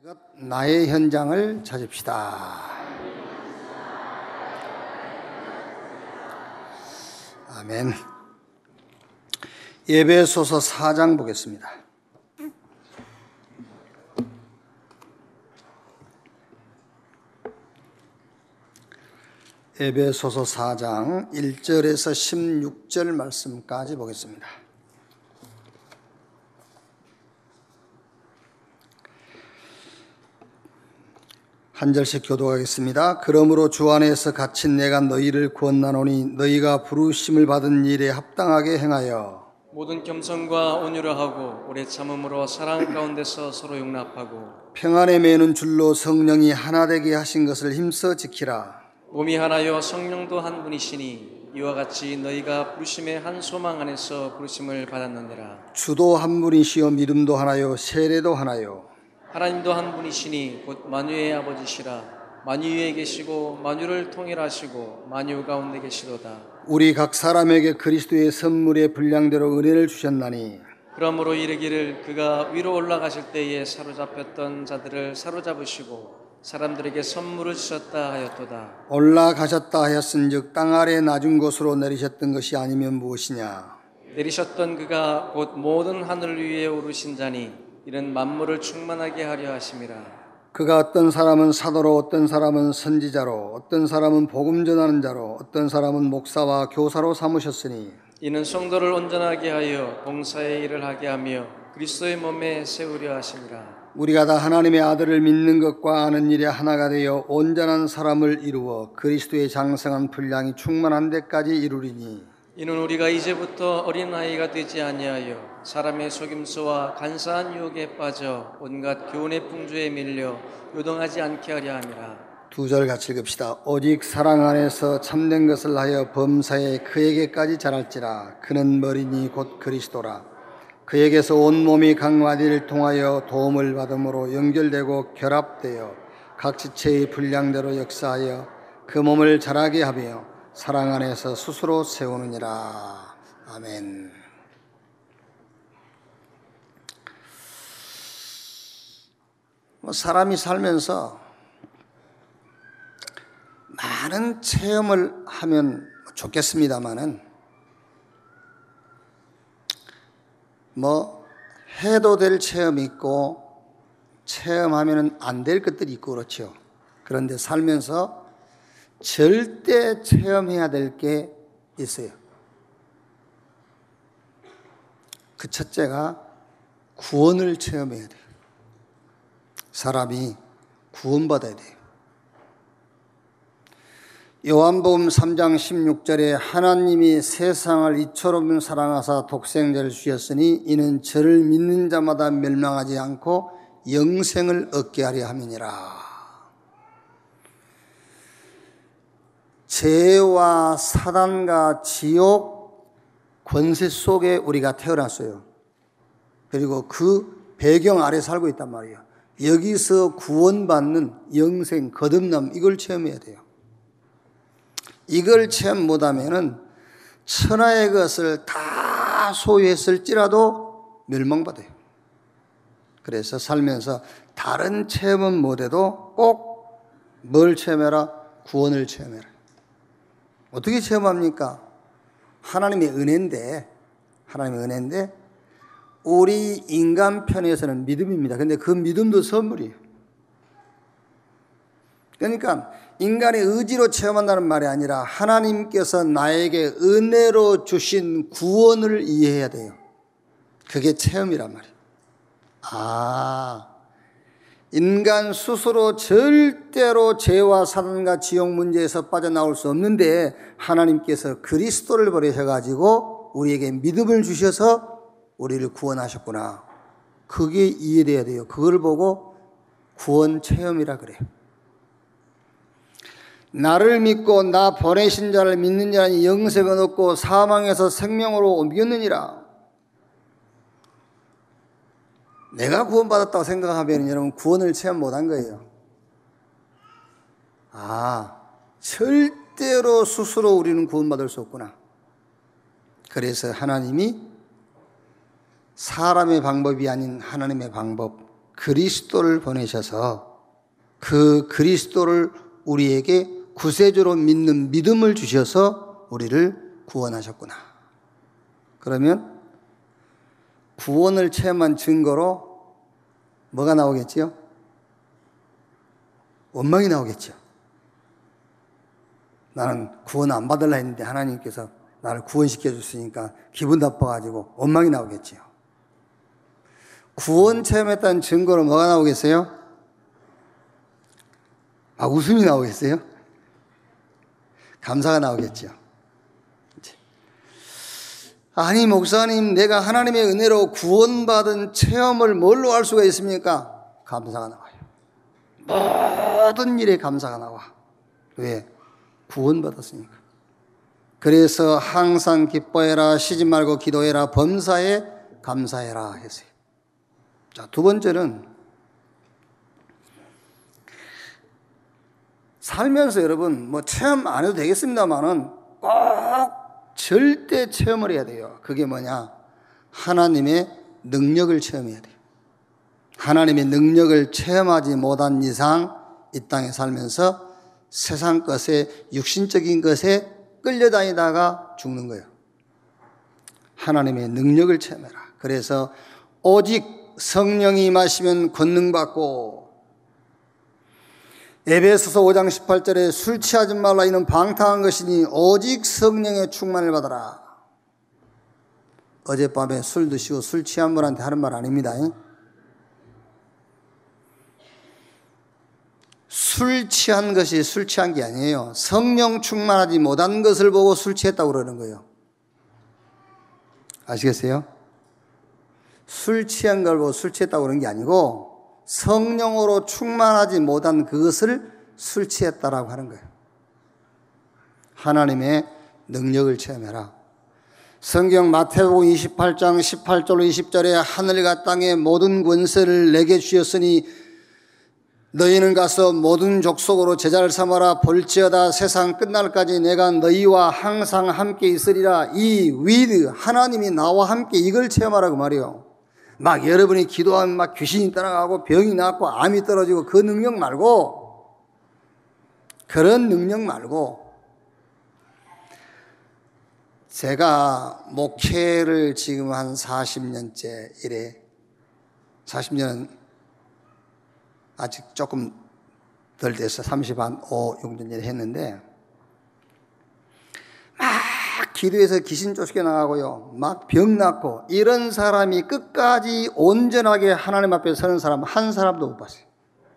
이것 나의 현장을 찾읍시다. 아멘. 에베소서 4장 보겠습니다. 에베소서 4장 1절에서 16절 말씀까지 보겠습니다. 한 절씩 교독하겠습니다. 그러므로 주 안에서 갇힌 내가 너희를 구원하노니 너희가 부르심을 받은 일에 합당하게 행하여 모든 겸손과 온유를 하고 오래 참음으로 사랑 가운데서 서로 용납하고 평안에 매는 줄로 성령이 하나 되게 하신 것을 힘써 지키라. 몸이 하나요 성령도 한 분이시니 이와 같이 너희가 부르심의 한 소망 안에서 부르심을 받았느니라. 주도 한 분이시요 믿음도 하나요 세례도 하나요. 하나님도 한 분이시니 곧 만유의 아버지시라. 만유 위에 계시고 만유를 통일하시고 만유 가운데 계시도다. 우리 각 사람에게 그리스도의 선물의 분량대로 은혜를 주셨나니 그러므로 이르기를 그가 위로 올라가실 때에 사로잡혔던 자들을 사로잡으시고 사람들에게 선물을 주셨다 하였도다. 올라가셨다 하였은즉 땅 아래 낮은 곳으로 내리셨던 것이 아니면 무엇이냐. 내리셨던 그가 곧 모든 하늘 위에 오르신 자니 이는 만물을 충만하게 하려 하심이라. 그가 어떤 사람은 사도로 어떤 사람은 선지자로 어떤 사람은 복음 전하는 자로 어떤 사람은 목사와 교사로 삼으셨으니 이는 성도를 온전하게 하여 봉사의 일을 하게 하며 그리스도의 몸에 세우려 하심이라. 우리가 다 하나님의 아들을 믿는 것과 아는 일에 하나가 되어 온전한 사람을 이루어 그리스도의 장성한 분량이 충만한 데까지 이루리니 이는 우리가 이제부터 어린아이가 되지 아니하여 사람의 속임수와 간사한 유혹에 빠져 온갖 교훈의 풍조에 밀려 요동하지 않게 하려 함이라. 두 절 같이 읽읍시다. 오직 사랑 안에서 참된 것을 하여 범사에 그에게까지 자랄지라. 그는 머리니 곧 그리스도라. 그에게서 온 몸이 강마디를 통하여 도움을 받음으로 연결되고 결합되어 각 지체의 분량대로 역사하여 그 몸을 자라게 하며 사랑 안에서 스스로 세우느니라. 아멘. 사람이 살면서 많은 체험을 하면 좋겠습니다만은 해도 될 체험이 있고 체험하면 안 될 것들이 있고 그렇죠. 그런데 살면서 절대 체험해야 될 게 있어요. 그 첫째가 구원을 체험해야 돼요. 사람이 구원받아야 돼요. 요한복음 3장 16절에 하나님이 세상을 이처럼 사랑하사 독생자를 주셨으니 이는 저를 믿는 자마다 멸망하지 않고 영생을 얻게 하려 함이니라. 죄와 사단과 지옥 권세 속에 우리가 태어났어요. 그리고 그 배경 아래 살고 있단 말이에요. 여기서 구원받는 영생, 거듭남 이걸 체험해야 돼요. 이걸 체험 못하면은 천하의 것을 다 소유했을지라도 멸망받아요. 그래서 살면서 다른 체험은 못해도 꼭 뭘 체험해라? 구원을 체험해라. 어떻게 체험합니까? 하나님의 은혜인데 우리 인간 편에서는 믿음입니다. 근데 그 믿음도 선물이에요. 그러니까 인간의 의지로 체험한다는 말이 아니라 하나님께서 나에게 은혜로 주신 구원을 이해해야 돼요. 그게 체험이란 말이에요. 인간 스스로 절대로 죄와 사단과 지옥 문제에서 빠져나올 수 없는데 하나님께서 그리스도를 보내셔가지고 우리에게 믿음을 주셔서 우리를 구원하셨구나. 그게 이해돼야 돼요. 그걸 보고 구원 체험이라 그래요. 나를 믿고 나 보내신 자를 믿는 자는 영생을 얻고 사망에서 생명으로 옮겼느니라. 내가 구원받았다고 생각하면 여러분 구원을 체험 못한 거예요. 절대로 스스로 우리는 구원받을 수 없구나. 그래서 하나님이 사람의 방법이 아닌 하나님의 방법, 그리스도를 보내셔서 그 그리스도를 우리에게 구세주로 믿는 믿음을 주셔서 우리를 구원하셨구나. 그러면 구원을 체험한 증거로 뭐가 나오겠지요? 원망이 나오겠죠. 나는 구원 안 받으려 했는데 하나님께서 나를 구원시켜 줬으니까 기분 나빠가지고 원망이 나오겠지요. 구원 체험했다는 증거로 뭐가 나오겠어요? 웃음이 나오겠어요? 감사가 나오겠죠. 아니 목사님, 내가 하나님의 은혜로 구원받은 체험을 뭘로 할 수가 있습니까? 감사가 나와요. 모든 일에 감사가 나와. 왜? 구원받았으니까. 그래서 항상 기뻐해라, 쉬지 말고 기도해라, 범사에 감사해라 했어요. 자, 두 번째는 살면서 여러분 체험 안 해도 되겠습니다만은 꼭 절대 체험을 해야 돼요. 그게 뭐냐? 하나님의 능력을 체험해야 돼요. 하나님의 능력을 체험하지 못한 이상 이 땅에 살면서 세상 것에, 육신적인 것에 끌려다니다가 죽는 거예요. 하나님의 능력을 체험해라. 그래서 오직 성령이 임하시면 권능받고, 에베소서 5장 18절에 술 취하지 말라 이는 방탕한 것이니 오직 성령의 충만을 받아라. 어젯밤에 술 드시고 술 취한 분한테 하는 말 아닙니다. 술 취한 것이 술 취한 게 아니에요. 성령 충만하지 못한 것을 보고 술 취했다고 그러는 거예요. 아시겠어요? 술 취한 걸 보고 술 취했다고 그러는 게 아니고 성령으로 충만하지 못한 그것을 술 취했다라고 하는 거예요. 하나님의 능력을 체험해라. 성경 마태복음 28장 18절로 20절에 하늘과 땅의 모든 권세를 내게 주셨으니 너희는 가서 모든 족속으로 제자를 삼아라. 볼지어다 세상 끝날까지 내가 너희와 항상 함께 있으리라. 이 위드 하나님이 나와 함께 이걸 체험하라고 말이에요. 막 여러분이 기도하면 막 귀신이 떠나가고 병이 낫고 암이 떨어지고 그 능력 말고, 그런 능력 말고, 제가 목회를 지금 한 40년째 이래, 40년은 아직 조금 덜 돼서 35, 6년 전에 했는데, 막 기도해서 귀신 쫓겨나가고요, 막 병 낫고, 이런 사람이 끝까지 온전하게 하나님 앞에 서는 사람 한 사람도 못 봤어요.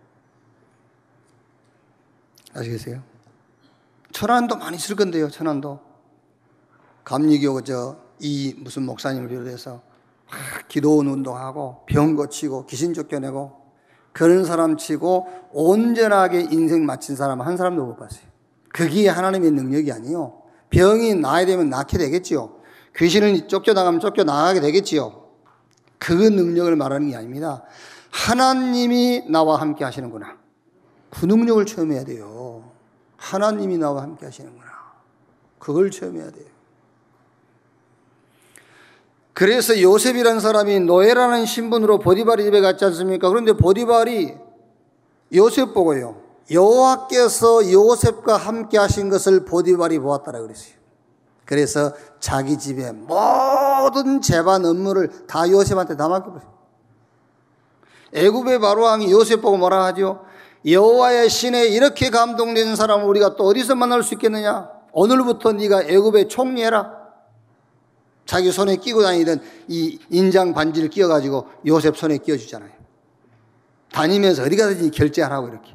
아시겠어요? 천안도 많이 있을 건데요. 천안도 감리교 이 무슨 목사님을 비롯해서 막 기도원 운동하고 병 고치고 귀신 쫓겨내고 그런 사람 치고 온전하게 인생 마친 사람 한 사람도 못 봤어요. 그게 하나님의 능력이 아니에요. 병이 나야 되면 낫게 되겠지요. 귀신을 쫓겨나가면 쫓겨나가게 되겠지요. 그 능력을 말하는 게 아닙니다. 하나님이 나와 함께 하시는구나. 그 능력을 체험해야 돼요. 하나님이 나와 함께 하시는구나. 그걸 체험해야 돼요. 그래서 요셉이라는 사람이 노예라는 신분으로 보디발의 집에 갔지 않습니까? 그런데 보디발이 요셉 보고요, 여호와께서 요셉과 함께 하신 것을 보디발이 보았다라고 그랬어요. 그래서 자기 집에 모든 재반 업무를 다 요셉한테 다 맡겨버렸어요. 애굽의 바로왕이 요셉 보고 뭐라 하죠? 여호와의 신에 이렇게 감동된 사람을 우리가 또 어디서 만날 수 있겠느냐? 오늘부터 네가 애굽의 총리해라. 자기 손에 끼고 다니던 이 인장 반지를 끼워가지고 요셉 손에 끼워주잖아요. 다니면서 어디 가든지 결제하라고 이렇게.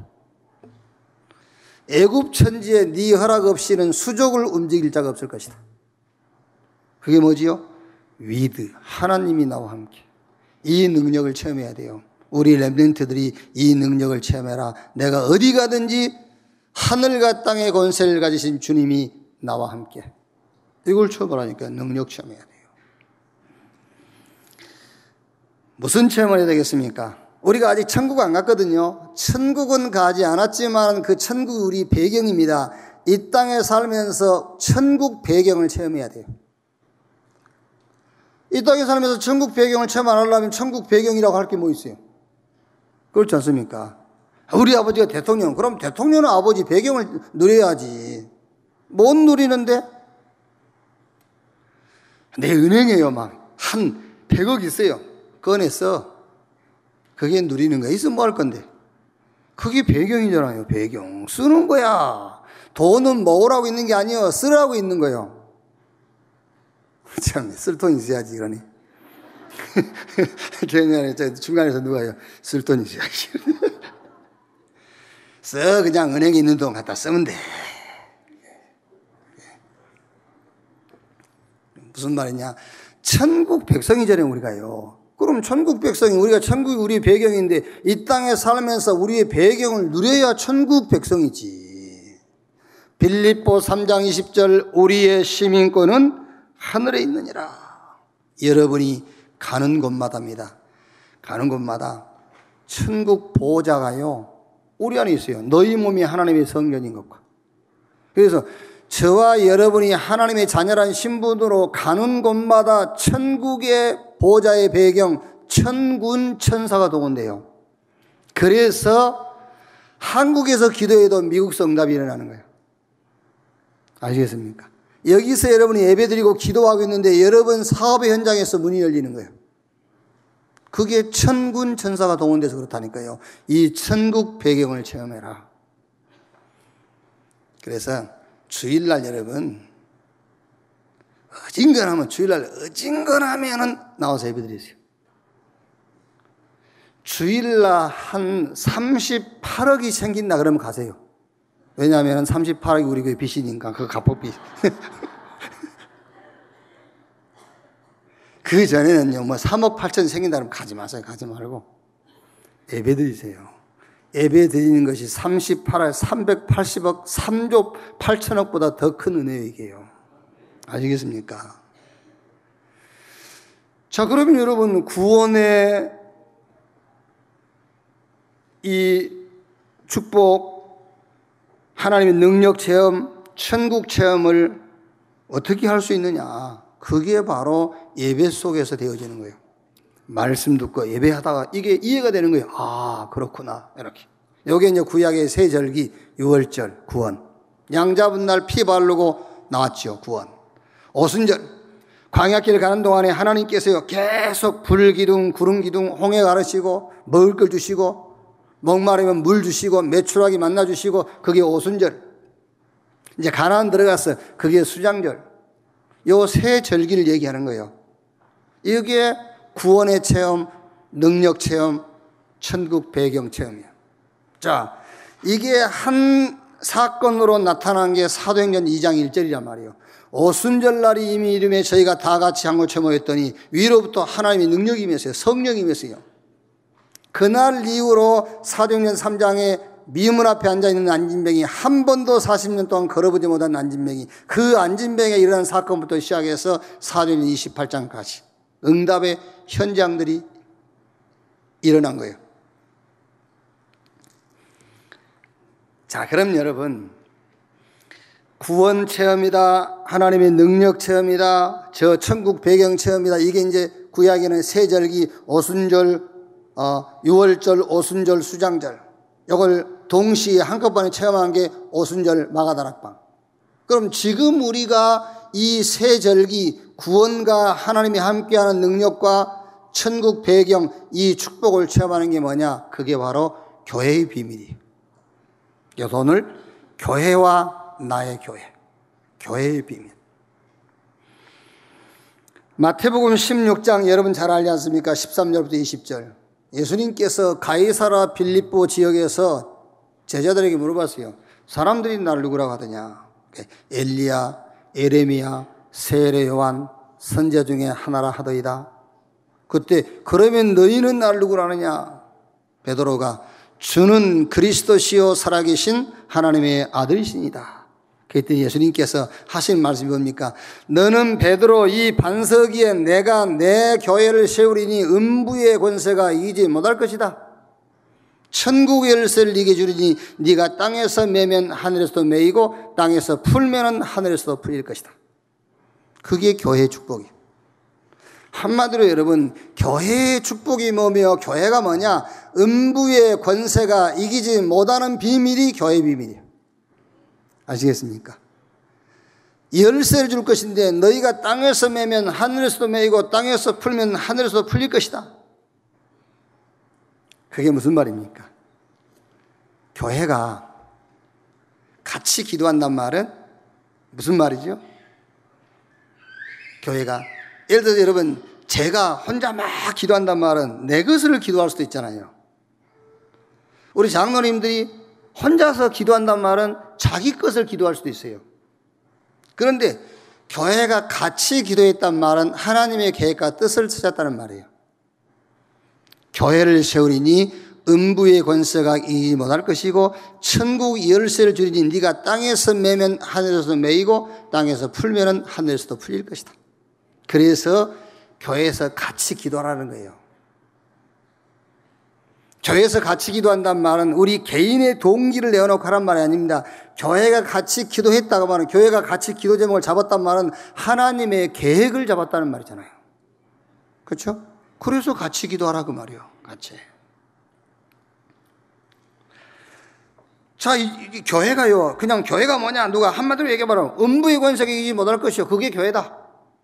애굽 천지에 네 허락 없이는 수족을 움직일 자가 없을 것이다. 그게 뭐지요? 위드, 하나님이 나와 함께. 이 능력을 체험해야 돼요. 우리 렘넌트들이 이 능력을 체험해라. 내가 어디 가든지 하늘과 땅의 권세를 가지신 주님이 나와 함께. 이걸 체험하라니까 능력 체험해야 돼요. 무슨 체험을 해야 되겠습니까? 우리가 아직 천국 안 갔거든요. 천국은 가지 않았지만 그 천국이 우리 배경입니다. 이 땅에 살면서 천국 배경을 체험해야 돼요. 이 땅에 살면서 천국 배경을 체험 안 하려면 천국 배경이라고 할 게 뭐 있어요? 그렇지 않습니까? 우리 아버지가 대통령, 그럼 대통령은 아버지 배경을 누려야지. 못 누리는데? 내 은행에요, 막. 한 100억 있어요. 꺼내서. 그게 누리는 거야. 있으면 뭐 할 건데? 그게 배경이잖아요, 배경. 쓰는 거야. 돈은 모으라고 있는 게 아니에요. 쓰라고 있는 거예요. 참, 쓸 돈 있어야지, 그러니. 중간에서 누가요? 쓸 돈 있어야지. 그냥 은행에 있는 돈 갖다 쓰면 돼. 무슨 말이냐? 천국 백성이잖아요, 우리가요. 그럼 천국 백성이, 우리가 천국이 우리 배경인데 이 땅에 살면서 우리의 배경을 누려야 천국 백성이지. 빌립보 3장 20절 우리의 시민권은 하늘에 있느니라. 여러분이 가는 곳마다입니다. 가는 곳마다 천국 보호자가요, 우리 안에 있어요. 너희 몸이 하나님의 성전인 것과. 그래서 저와 여러분이 하나님의 자녀란 신분으로 가는 곳마다 천국의 보호자의 배경, 천군 천사가 동원돼요. 그래서 한국에서 기도해도 미국서 응답이 일어나는 거예요. 아시겠습니까? 여기서 여러분이 예배드리고 기도하고 있는데 여러분 사업의 현장에서 문이 열리는 거예요. 그게 천군 천사가 동원돼서 그렇다니까요. 이 천국 배경을 체험해라. 그래서 주일날 여러분 어진간하면 주일날 어진간하면은 나와서 예배드리세요. 주일날 한 38억이 생긴다 그러면 가세요. 왜냐하면 38억이 우리 교회 빚이니까 그 가폭빚. 그 전에는요, 뭐 3억 8천 생긴다 그러면 가지 마세요. 가지 말고 예배 드리세요. 예배 드리는 것이 38억, 380억, 3조 8천억보다 더 큰 은혜이게요. 아시겠습니까? 자, 그러면 여러분 구원의 이 축복, 하나님의 능력 체험, 천국 체험을 어떻게 할 수 있느냐? 그게 바로 예배 속에서 되어지는 거예요. 말씀 듣고 예배하다가 이게 이해가 되는 거예요. 아, 그렇구나. 이렇게. 여기 이제 구약의 세 절기, 유월절, 구원. 양 잡은 날 피 바르고 나왔죠, 구원. 오순절, 광야길 가는 동안에 하나님께서요, 계속 불기둥, 구름기둥, 홍해 가르시고, 먹을 걸 주시고, 목마르면 물 주시고, 메추라기 만나 주시고, 그게 오순절. 이제 가나안 들어가서 그게 수장절. 요 세 절기를 얘기하는 거예요. 이게 구원의 체험, 능력 체험, 천국 배경 체험이에요. 자, 이게 한 사건으로 나타난 게 사도행전 2장 1절이란 말이에요. 오순절 날이 이미 이름에 저희가 다 같이 한 곳에 모였더니 위로부터 하나님의 능력이 임했어요. 성령이 임했어요. 그날 이후로 사도행전 3장에 미문 앞에 앉아있는 안진뱅이, 한 번도 40년 동안 걸어보지 못한 안진뱅이, 그 안진뱅이에 일어난 사건부터 시작해서 사도행전 28장까지 응답의 현장들이 일어난 거예요. 자, 그럼 여러분, 구원 체험이다, 하나님의 능력 체험이다, 저 천국 배경 체험이다, 이게 이제 구약에는 세절기, 오순절, 유월절, 오순절, 수장절, 이걸 동시에 한꺼번에 체험한 게 오순절 마가다락방. 그럼 지금 우리가 이 세절기, 구원과 하나님이 함께하는 능력과 천국 배경, 이 축복을 체험하는 게 뭐냐? 그게 바로 교회의 비밀이에요. 그래서 오늘 교회와 나의 교회, 교회의 비밀. 마태복음 16장 여러분 잘 알지 않습니까? 13절부터 20절. 예수님께서 가이사라 빌립보 지역에서 제자들에게 물어봤어요. 사람들이 나를 누구라고 하더냐? 엘리야, 에레미야, 세례 요한, 선지자 중에 하나라 하더이다. 그때 그러면 너희는 나를 누구라 하느냐? 베드로가 주는 그리스도시요 살아계신 하나님의 아들이시니다. 그때 예수님께서 하신 말씀이 뭡니까? 너는 베드로 이 반석 위에 내가 내 교회를 세우리니 음부의 권세가 이기지 못할 것이다. 천국의 열쇠를 네게 주리니 네가 땅에서 매면 하늘에서도 매이고 땅에서 풀면은 하늘에서도 풀릴 것이다. 그게 교회의 축복이에요. 한마디로 여러분, 교회의 축복이 뭐며 교회가 뭐냐? 음부의 권세가 이기지 못하는 비밀이 교회의 비밀이에요. 아시겠습니까? 열쇠를 줄 것인데 너희가 땅에서 매면 하늘에서도 매이고 땅에서 풀면 하늘에서도 풀릴 것이다. 그게 무슨 말입니까? 교회가 같이 기도한단 말은 무슨 말이죠? 교회가 예를 들어서 여러분, 제가 혼자 막 기도한단 말은 내 것을 기도할 수도 있잖아요. 우리 장로님들이 혼자서 기도한단 말은 자기 것을 기도할 수도 있어요. 그런데 교회가 같이 기도했단 말은 하나님의 계획과 뜻을 찾았다는 말이에요. 교회를 세우리니 음부의 권세가 이기지 못할 것이고 천국 열쇠를 주리니 네가 땅에서 매면 하늘에서 매이고 땅에서 풀면 하늘에서도 풀릴 것이다. 그래서 교회에서 같이 기도하라는 거예요. 교회에서 같이 기도한다는 말은 우리 개인의 동기를 내어놓고 하란 말이 아닙니다. 교회가 같이 기도했다고 말은, 교회가 같이 기도 제목을 잡았단 말은 하나님의 계획을 잡았다는 말이잖아요. 그렇죠? 그래서 같이 기도하라 그 말이에요. 같이. 자, 이 교회가요, 그냥 교회가 뭐냐, 누가 한마디로 얘기해봐라. 음부의 권세가 이기지 못할 것이요, 그게 교회다.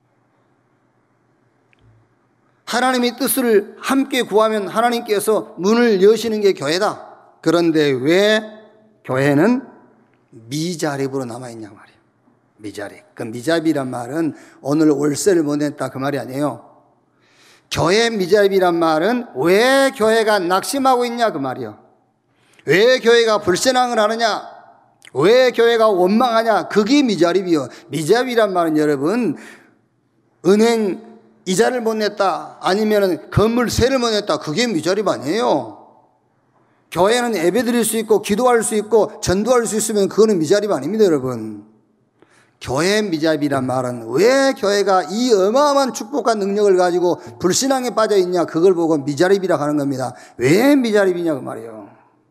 하나님의 뜻을 함께 구하면 하나님께서 문을 여시는 게 교회다. 그런데 왜 교회는 미자립으로 남아있냐 말이에요. 미자립. 그 미자립이란 말은 오늘 월세를 못 냈다 그 말이 아니에요. 교회 미자립이란 말은 왜 교회가 낙심하고 있냐 그 말이에요. 왜 교회가 불신앙을 하느냐, 왜 교회가 원망하냐, 그게 미자립이요. 미자립이란 말은 여러분, 은행 이자를 못 냈다, 아니면 건물 세를 못 냈다, 그게 미자립 아니에요. 교회는 예배 드릴 수 있고 기도할 수 있고 전도할 수 있으면 그거는 미자립 아닙니다, 여러분. 교회 미자립이란 말은 왜 교회가 이 어마어마한 축복과 능력을 가지고 불신앙에 빠져 있냐, 그걸 보고 미자립이라고 하는 겁니다. 왜 미자립이냐 그 말이에요.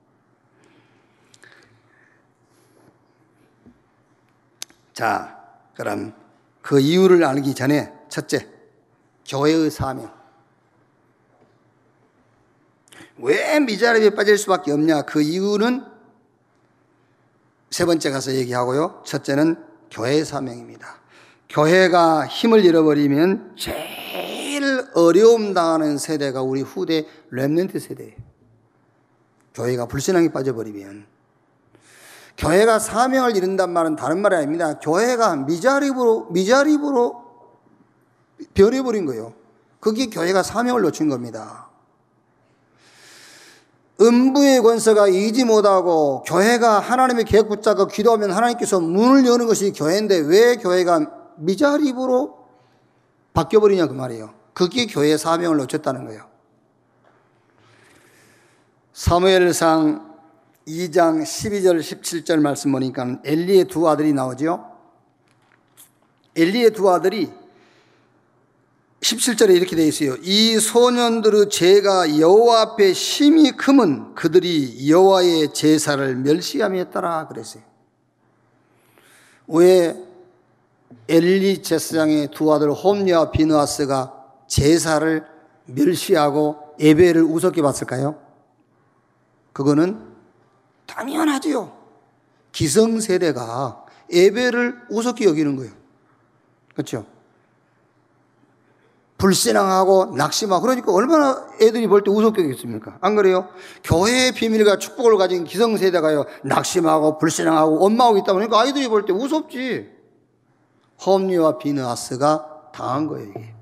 자, 그럼 그 이유를 알기 전에 첫째, 교회의 사명. 왜 미자립에 빠질 수밖에 없냐? 그 이유는 세 번째 가서 얘기하고요. 첫째는 교회의 사명입니다. 교회가 힘을 잃어버리면 제일 어려움 당하는 세대가 우리 후대 렘넌트 세대예요. 교회가 불신앙에 빠져버리면. 교회가 사명을 잃는단 말은 다른 말이 아닙니다. 교회가 미자립으로 변해버린 거예요. 그게 교회가 사명을 놓친 겁니다. 음부의 권세가 이기지 못하고 교회가 하나님의 계획 붙잡고 기도하면 하나님께서 문을 여는 것이 교회인데 왜 교회가 미자립으로 바뀌어버리냐 그 말이에요. 그게 교회의 사명을 놓쳤다는 거예요. 사무엘상 2장 12절 17절 말씀 보니까 엘리의 두 아들이 나오죠. 엘리의 두 아들이 17절에 이렇게 되어 있어요. 이 소년들의 죄가 여호와 앞에 심히 크면 그들이 여호와의 제사를 멸시함이었더라 그랬어요. 왜 엘리 제사장의 두 아들 홈리와 비느하스가 제사를 멸시하고 예배를 우습게 봤을까요? 그거는 당연하지요. 기성세대가 예배를 우습게 여기는 거예요. 그렇죠? 불신앙하고 낙심하고, 그러니까 얼마나 애들이 볼 때 우습게 여기겠습니까? 안 그래요? 교회의 비밀과 축복을 가진 기성세대가요, 낙심하고 불신앙하고 원망하고 있다 보니까 아이들이 볼 때 우습지. 홈리와 비느하스가 당한 거예요, 이게.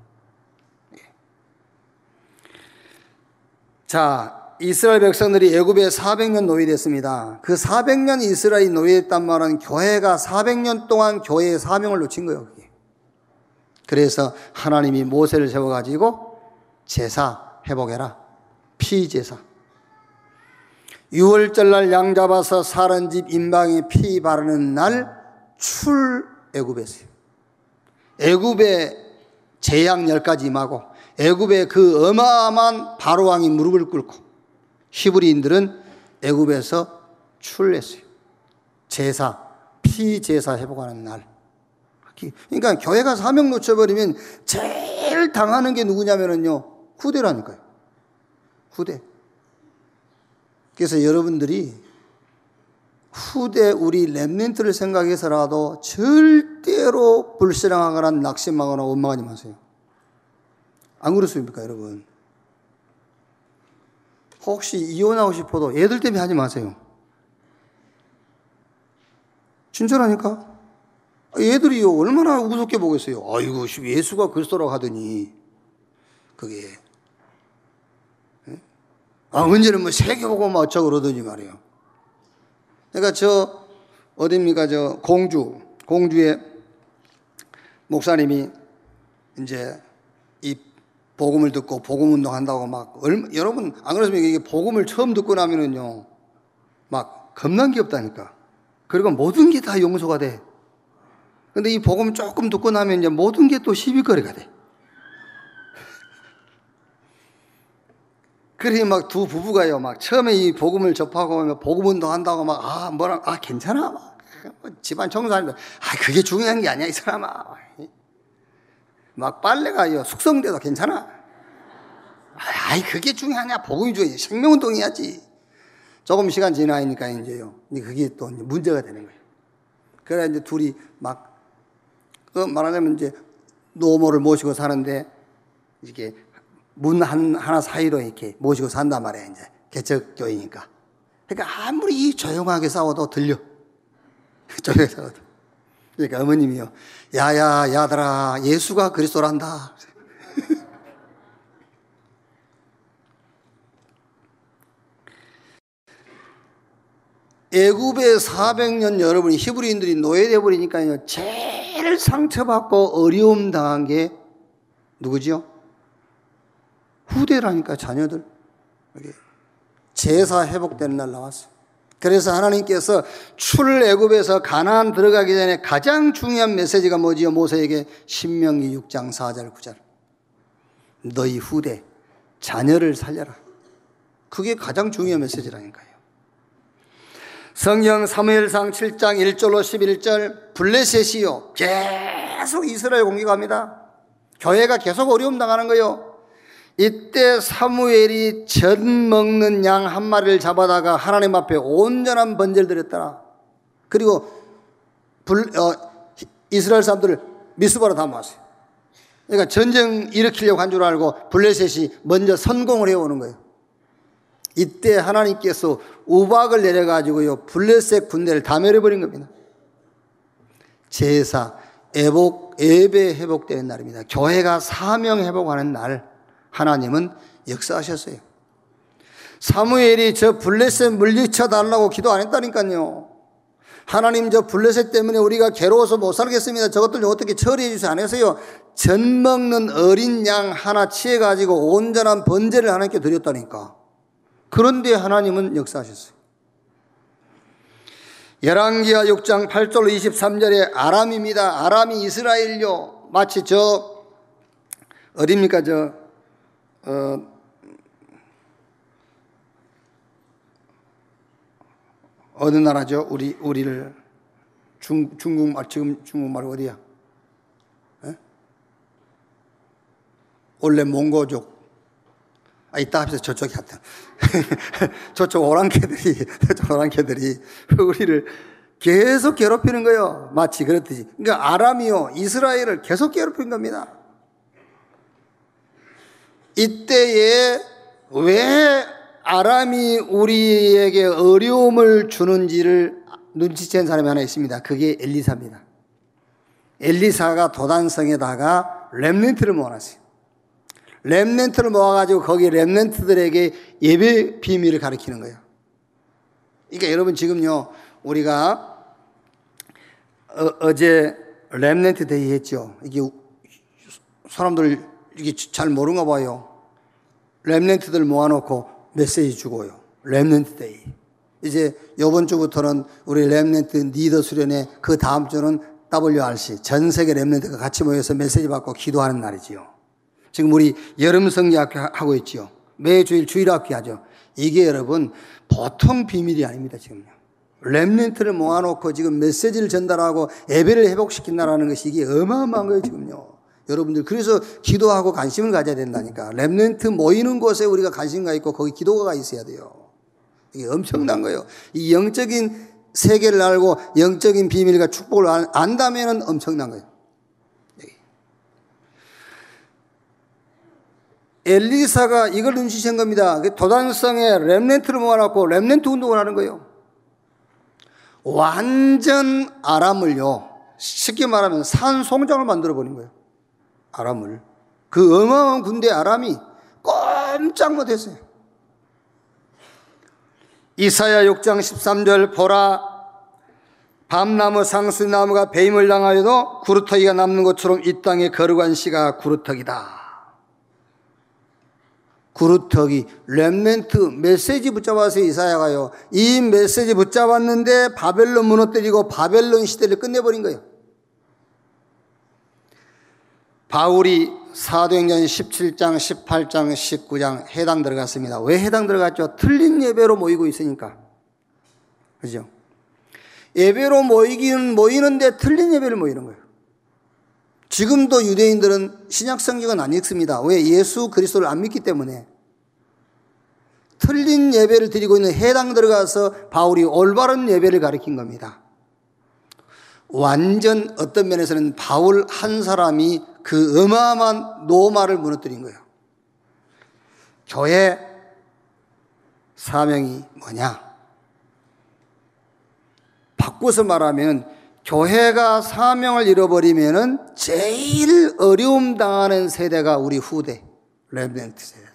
자, 이스라엘 백성들이 애굽에 400년 노예됐습니다. 그 400년 이스라엘이 노예됐단 말은 교회가 400년 동안 교회의 사명을 놓친 거예요. 그게. 그래서 하나님이 모세를 세워가지고 제사 회복해라. 피제사. 6월절날 양 잡아서 사는 집 인방에 피 바르는 날 출애굽했어요. 애굽에 재앙 10가지 임하고 애굽의 그 어마어마한 바로왕이 무릎을 꿇고 히브리인들은 애굽에서 출했어요. 제사, 피제사 회복하는 날. 그러니까 교회가 사명 놓쳐버리면 제일 당하는 게 누구냐면요, 후대라니까요. 후대. 그래서 여러분들이 후대 우리 렘넌트를 생각해서라도 절대로 불신앙하거나 낙심하거나 원망하지 마세요. 안 그렇습니까, 여러분? 혹시 이혼하고 싶어도 애들 때문에 하지 마세요. 진짜라니까? 애들이요, 얼마나 우습게 보겠어요. 아이고, 예수가 그리스도라고 하더니, 그게. 언제는 뭐 세계보고 뭐 어쩌고 그러더니 말이에요. 그러니까 어딥니까, 공주에 목사님이 이제 이 복음을 듣고 복음 운동한다고 여러분, 안 그렇습니까? 이게 복음을 처음 듣고 나면은요, 막 겁난 게 없다니까. 그리고 모든 게 다 용서가 돼. 근데 이 복음 조금 듣고 나면 이제 모든 게 또 시비거리가 돼. 그래, 두 부부가요, 처음에 이 복음을 접하고, 복음 운동한다고 괜찮아. 집안 청소하는데, 그게 중요한 게 아니야, 이 사람아. 빨래가요, 숙성돼도 괜찮아. 그게 중요하냐, 복음이 중요해. 생명운동 해야지. 조금 시간 지나니까 이제요, 그게 또 문제가 되는 거예요. 그래, 이제 둘이 말하자면 이제 노모를 모시고 사는데, 이렇게 문 하나 사이로 이렇게 모시고 산단 말이에요, 이제. 개척교회니까. 그러니까 아무리 조용하게 싸워도 들려. 조용하게 싸워도. 그러니까 어머님이요, 야들아, 예수가 그리스도란다. 애굽에 400년 여러분이 히브리인들이 노예되어 버리니까요, 제일 상처받고 어려움 당한 게 누구지요? 후대라니까, 자녀들. 제사 회복되는 날 나왔어요. 그래서 하나님께서 출애굽에서 가나안 들어가기 전에 가장 중요한 메시지가 뭐지요? 모세에게 신명기 6장 4절 9절. 너희 후대, 자녀를 살려라. 그게 가장 중요한 메시지라니까요. 성경 사무엘상 7장 1절로 11절, 블레셋이요, 계속 이스라엘 공격합니다. 교회가 계속 어려움 당하는 거예요. 이때 사무엘이 젖 먹는 양 한 마리를 잡아다가 하나님 앞에 온전한 번제를 드렸더라. 그리고 이스라엘 사람들을 미스바로 담았어요. 그러니까 전쟁 일으키려고 한 줄 알고 블레셋이 먼저 선공을 해오는 거예요. 이때 하나님께서 우박을 내려가지고요, 블레셋 군대를 다 멸해버린 겁니다. 제사, 예배 회복되는 날입니다. 교회가 사명 회복하는 날, 하나님은 역사하셨어요. 사무엘이 저 블레셋 물리쳐 달라고 기도 안 했다니까요. 하나님, 저 블레셋 때문에 우리가 괴로워서 못 살겠습니다. 저것들 어떻게 처리해 주세요 안 했어요. 젖 먹는 어린 양 하나 취해가지고 온전한 번제를 하나님께 드렸다니까. 그런데 하나님은 역사하셨어요. 열왕기하 6장 8절로 23절에 아람입니다. 아람이 이스라엘요, 마치 어딥니까, 어느 나라죠? 우리를 중국말, 지금 중국말 어디야? 에? 원래 몽고족. 이따 합해서 저쪽에 갔다. 저쪽 오랑캐들이 우리를 계속 괴롭히는 거예요. 마치 그렇듯이. 그러니까 아람이요, 이스라엘을 계속 괴롭힌 겁니다. 이때에 왜 아람이 우리에게 어려움을 주는지를 눈치챈 사람이 하나 있습니다. 그게 엘리사입니다. 엘리사가 도단성에다가 렘넌트를 모아놨어요. 렘넌트를 모아가지고 거기 렘넌트들에게 예배 비밀을 가르치는 거예요. 그러니까 여러분, 지금요, 우리가 어제 렘넌트 데이 했죠. 이게 사람들 이게 잘 모르나 봐요. 렘넌트들 모아놓고 메시지 주고요. 렘넌트 데이. 이제 이번 주부터는 우리 렘넌트 리더 수련회, 그 다음 주는 WRC, 전 세계 렘넌트가 같이 모여서 메시지 받고 기도하는 날이지요. 지금 우리 여름 성경학교 하고 있지요. 매주일 주일학교 하죠. 이게 여러분 보통 비밀이 아닙니다, 지금요. 렘넌트를 모아놓고 지금 메시지를 전달하고 예배를 회복시킨다는 것이 이게 어마어마한 거예요, 지금요. 여러분들, 그래서 기도하고 관심을 가져야 된다니까. 렘넌트 모이는 곳에 우리가 관심가 있고 거기 기도가 있어야 돼요. 이게 엄청난 거예요. 이 영적인 세계를 알고 영적인 비밀과 축복을 안다면 엄청난 거예요. 엘리사가 이걸 눈치챈 겁니다. 도단성에 렘넌트를 모아놓고 렘넌트 운동을 하는 거예요. 완전 아람을요, 쉽게 말하면 산송장을 만들어버린 거예요. 아람을. 그 어마어마한 군대 아람이 꼼짝 못했어요. 이사야 6장 13절 보라, 밤나무 상수나무가 배임을 당하여도 구루터기가 남는 것처럼 이 땅에 거룩한 씨가 구루터기다. 구루터기, 렘넌트, 메시지 붙잡았어요, 이사야가요. 이 메시지 붙잡았는데 바벨론 무너뜨리고 바벨론 시대를 끝내버린 거예요. 바울이 사도행전 17장, 18장, 19장 해당 들어갔습니다. 왜 해당 들어갔죠? 틀린 예배로 모이고 있으니까. 그죠? 예배로 모이는데 틀린 예배를 모이는 거예요. 지금도 유대인들은 신약 성경은 안 읽습니다. 왜? 예수 그리스도를 안 믿기 때문에. 틀린 예배를 드리고 있는 해당 들어가서 바울이 올바른 예배를 가르친 겁니다. 완전 어떤 면에서는 바울 한 사람이 그 어마어마한 노마를 무너뜨린 거예요. 교회 사명이 뭐냐? 바꿔서 말하면 교회가 사명을 잃어버리면은 제일 어려움 당하는 세대가 우리 후대, 렘넌트 세대다.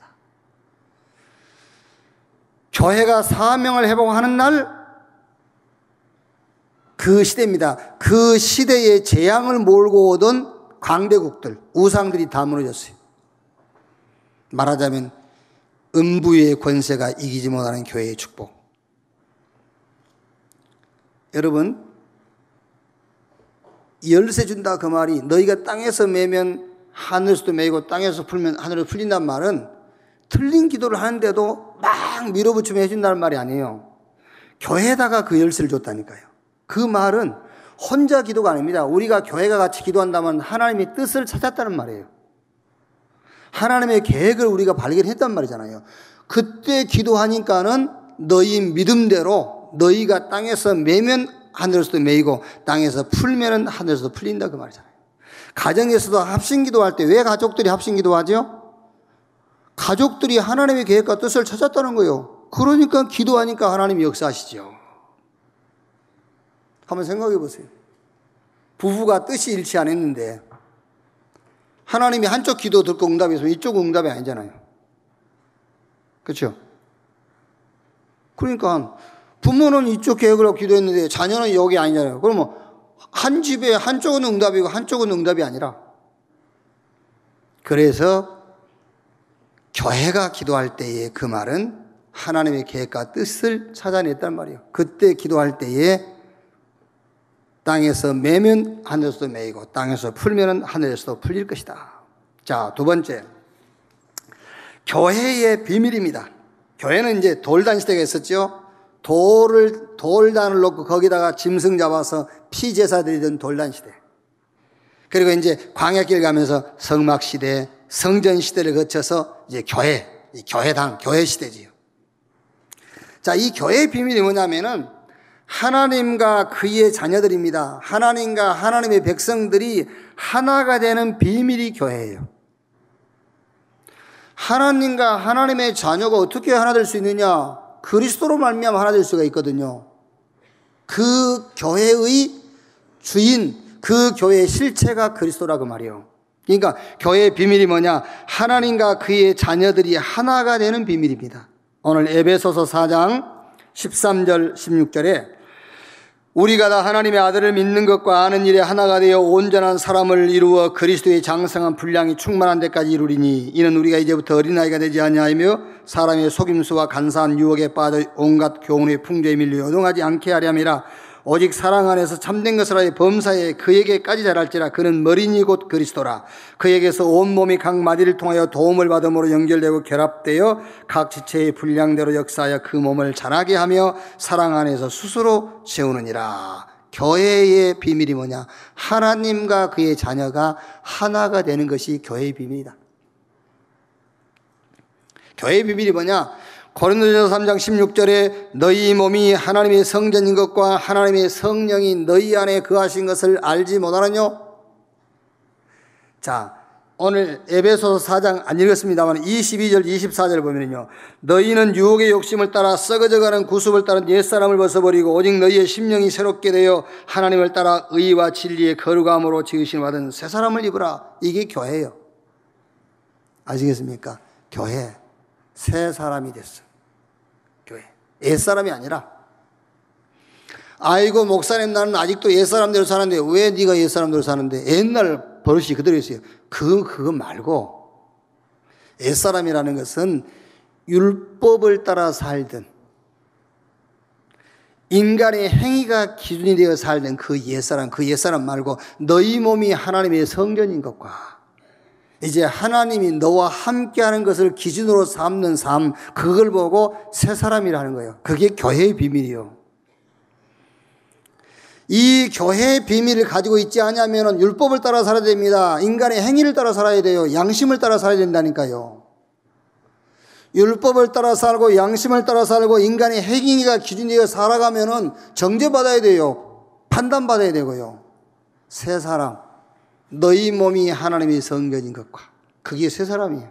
교회가 사명을 회복하는 날, 그 시대입니다. 그 시대의 재앙을 몰고 오던 강대국들, 우상들이 다 무너졌어요. 말하자면 음부의 권세가 이기지 못하는 교회의 축복. 여러분, 열쇠 준다 그 말이 너희가 땅에서 매면 하늘에서도 매고 땅에서 풀면 하늘에서 풀린다는 말은 틀린 기도를 하는데도 막 밀어붙이면 해준다는 말이 아니에요. 교회에다가 그 열쇠를 줬다니까요. 그 말은 혼자 기도가 아닙니다. 우리가 교회가 같이 기도한다면 하나님의 뜻을 찾았다는 말이에요. 하나님의 계획을 우리가 발견했단 말이잖아요. 그때 기도하니까는 너희 믿음대로 너희가 땅에서 매면 하늘에서도 매이고 땅에서 풀면은 하늘에서도 풀린다 그 말이잖아요. 가정에서도 합심기도할 때 왜 가족들이 합심기도하죠? 가족들이 하나님의 계획과 뜻을 찾았다는 거예요. 그러니까 기도하니까 하나님이 역사하시죠. 한번 생각해 보세요. 부부가 뜻이 일치 안 했는데 하나님이 한쪽 기도 듣고 응답해서 이쪽 응답이 아니잖아요. 그렇죠? 그러니까 부모는 이쪽 계획을 하고 기도했는데 자녀는 여기 아니잖아요. 그러면 한 집에 한쪽은 응답이고 한쪽은 응답이 아니라, 그래서 교회가 기도할 때의 그 말은 하나님의 계획과 뜻을 찾아냈단 말이에요. 그때 기도할 때에 땅에서 매면 하늘에서도 매이고 땅에서 풀면 하늘에서도 풀릴 것이다. 자, 두 번째, 교회의 비밀입니다. 교회는 이제 돌단 시대가 있었죠. 돌단을 놓고 거기다가 짐승 잡아서 피제사 드리던 돌단 시대. 그리고 이제 광야길 가면서 성막 시대, 성전 시대를 거쳐서 이제 교회당, 교회 시대지요. 자, 이 교회의 비밀이 뭐냐면은 하나님과 그의 자녀들입니다. 하나님과 하나님의 백성들이 하나가 되는 비밀이 교회예요. 하나님과 하나님의 자녀가 어떻게 하나 될 수 있느냐? 그리스도로 말미암아 하나 될 수가 있거든요. 그 교회의 주인, 그 교회의 실체가 그리스도라고 말이에요. 그러니까 교회의 비밀이 뭐냐? 하나님과 그의 자녀들이 하나가 되는 비밀입니다. 오늘 에베소서 4장 13절 16절에 우리가 다 하나님의 아들을 믿는 것과 아는 일에 하나가 되어 온전한 사람을 이루어 그리스도의 장성한 분량이 충만한 데까지 이루리니 이는 우리가 이제부터 어린아이가 되지 아니하며 사람의 속임수와 간사한 유혹에 빠져 온갖 교훈의 풍조에 밀려 요동하지 않게 하려 함이라. 오직 사랑 안에서 참된 것을 하여 범사에 그에게까지 자랄지라. 그는 머리니 곧 그리스도라. 그에게서 온몸이 각 마디를 통하여 도움을 받음으로 연결되고 결합되어 각 지체의 분량대로 역사하여 그 몸을 자라게 하며 사랑 안에서 스스로 세우느니라. 교회의 비밀이 뭐냐? 하나님과 그의 자녀가 하나가 되는 것이 교회의 비밀이다. 교회의 비밀이 뭐냐? 고린도전서 3장 16절에 너희 몸이 하나님의 성전인 것과 하나님의 성령이 너희 안에 거하신 것을 알지 못하느뇨? 자, 오늘 에베소서 4장 안 읽었습니다만 22절 24절 보면요, 너희는 유혹의 욕심을 따라 썩어져가는 구습을 따른 옛사람을 벗어버리고 오직 너희의 심령이 새롭게 되어 하나님을 따라 의와 진리의 거룩함으로 지으신 받은 새 사람을 입으라. 이게 교회예요. 아시겠습니까? 교회. 새 사람이 됐어. 교회. 옛사람이 아니라. 아이고 목사님, 나는 아직도 옛사람대로 사는데. 왜 네가 옛사람대로 사는데? 옛날 버릇이 그대로 있어요. 그거 말고, 옛사람이라는 것은 율법을 따라 살던, 인간의 행위가 기준이 되어 살던 그 옛사람 말고 너희 몸이 하나님의 성전인 것과 이제 하나님이 너와 함께하는 것을 기준으로 삼는 삶, 그걸 보고 새 사람이라는 거예요. 그게 교회의 비밀이요. 이 교회의 비밀을 가지고 있지 않으면 율법을 따라 살아야 됩니다. 인간의 행위를 따라 살아야 돼요. 양심을 따라 살아야 된다니까요. 율법을 따라 살고 양심을 따라 살고 인간의 행위가 기준되어 살아가면 정죄받아야 돼요. 판단받아야 되고요. 새 사람, 너희 몸이 하나님의 성전인 것과, 그게 새 사람이에요.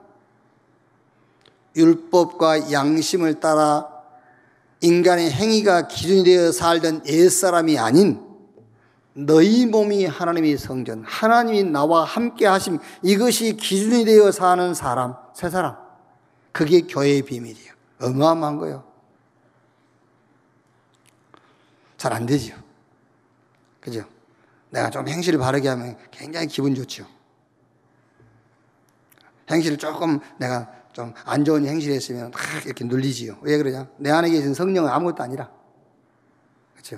율법과 양심을 따라 인간의 행위가 기준이 되어 살던 옛사람이 아닌 너희 몸이 하나님의 성전, 하나님이 나와 함께 하심, 이것이 기준이 되어 사는 사람, 새 사람, 그게 교회의 비밀이에요. 어마어마한 거예요. 잘 안 되죠. 그죠? 내가 좀 행실을 바르게 하면 굉장히 기분 좋죠. 행실을 조금 내가 좀 안 좋은 행실을 했으면 막 이렇게 눌리지요. 왜 그러냐? 내 안에 계신 성령은 아무것도 아니라. 그렇죠?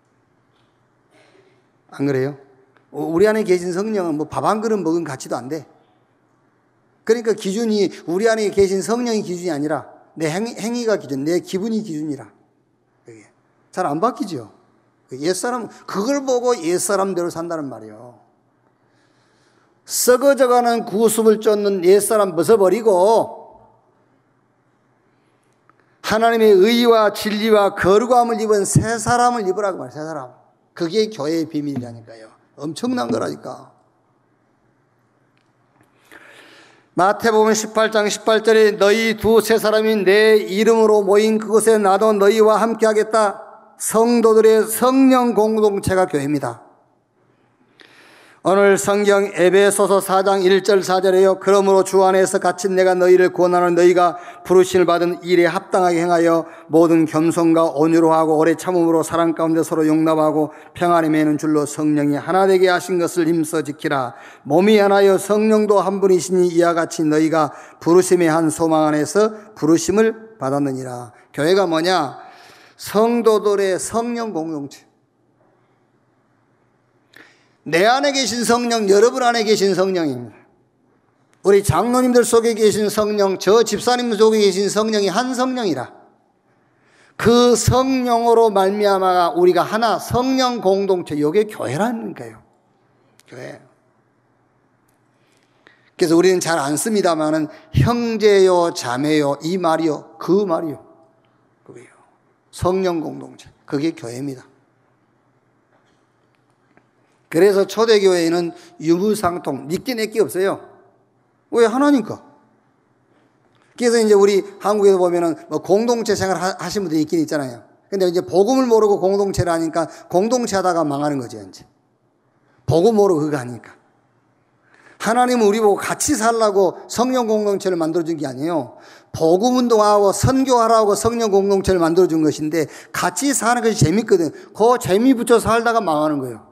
안 그래요? 우리 안에 계신 성령은 뭐 밥 한 그릇 먹은 가치도 안 돼. 그러니까 기준이 우리 안에 계신 성령이 기준이 아니라 내 행위가 기준, 내 기분이 기준이라. 잘 안 바뀌죠. 옛사람, 그걸 보고 옛사람대로 산다는 말이에요. 썩어져가는 구습을 쫓는 옛사람 벗어버리고 하나님의 의와 진리와 거룩함을 입은 새 사람을 입으라고 말해요. 새 사람. 그게 교회의 비밀이라니까요. 엄청난 거라니까. 마태복음 18장 18절에 너희 두세 사람이 내 이름으로 모인 그곳에 나도 너희와 함께 하겠다. 성도들의 성령 공동체가 교회입니다. 오늘 성경 에베소서 4장 1절 4절에요. 그러므로 주 안에서 갇힌 내가 너희를 권하는 너희가 부르심을 받은 일에 합당하게 행하여 모든 겸손과 온유로 하고 오래 참음으로 사랑 가운데 서로 용납하고 평안에 매는 줄로 성령이 하나 되게 하신 것을 힘써 지키라. 몸이 하나여 성령도 한 분이시니 이와 같이 너희가 부르심의 한 소망 안에서 부르심을 받았느니라. 교회가 뭐냐? 성도들의 성령 공동체. 내 안에 계신 성령, 여러분 안에 계신 성령입니다. 우리 장로님들 속에 계신 성령, 저 집사님 속에 계신 성령이 한 성령이라. 그 성령으로 말미암아 우리가 하나, 성령 공동체, 이게 교회라는 거예요. 교회. 그래서 우리는 잘 안 씁니다만은 형제요, 자매요, 이 말이요, 그 말이요. 그게요. 성령 공동체, 그게 교회입니다. 그래서 초대교회에는 유무상통, 니끼 내끼 없어요. 왜? 하나니까. 그래서 이제 우리 한국에서 보면은 뭐 공동체 생활 하신 분들이 있긴 있잖아요. 근데 이제 복음을 모르고 공동체를 하니까 공동체 하다가 망하는 거죠, 이제. 복음 모르고 그거 하니까. 하나님은 우리 보고 같이 살라고 성령 공동체를 만들어준 게 아니에요. 복음 운동하고 선교하라고 성령 공동체를 만들어준 것인데 같이 사는 것이 재밌거든. 그 재미 붙여 살다가 망하는 거예요.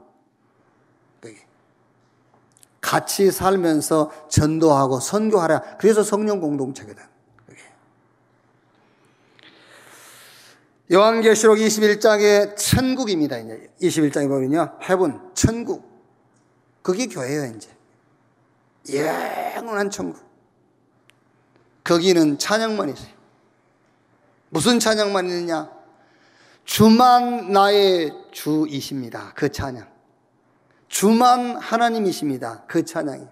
같이 살면서 전도하고 선교하라. 그래서 성령 공동체거든. 요한계시록 21장의 천국입니다. 이제 21장에 보면요, heaven, 천국. 그게 교회예요. 이제 영원한 천국. 거기는 찬양만 있어요. 무슨 찬양만 있느냐? 주만 나의 주이십니다. 그 찬양. 주만 하나님이십니다. 그 찬양이.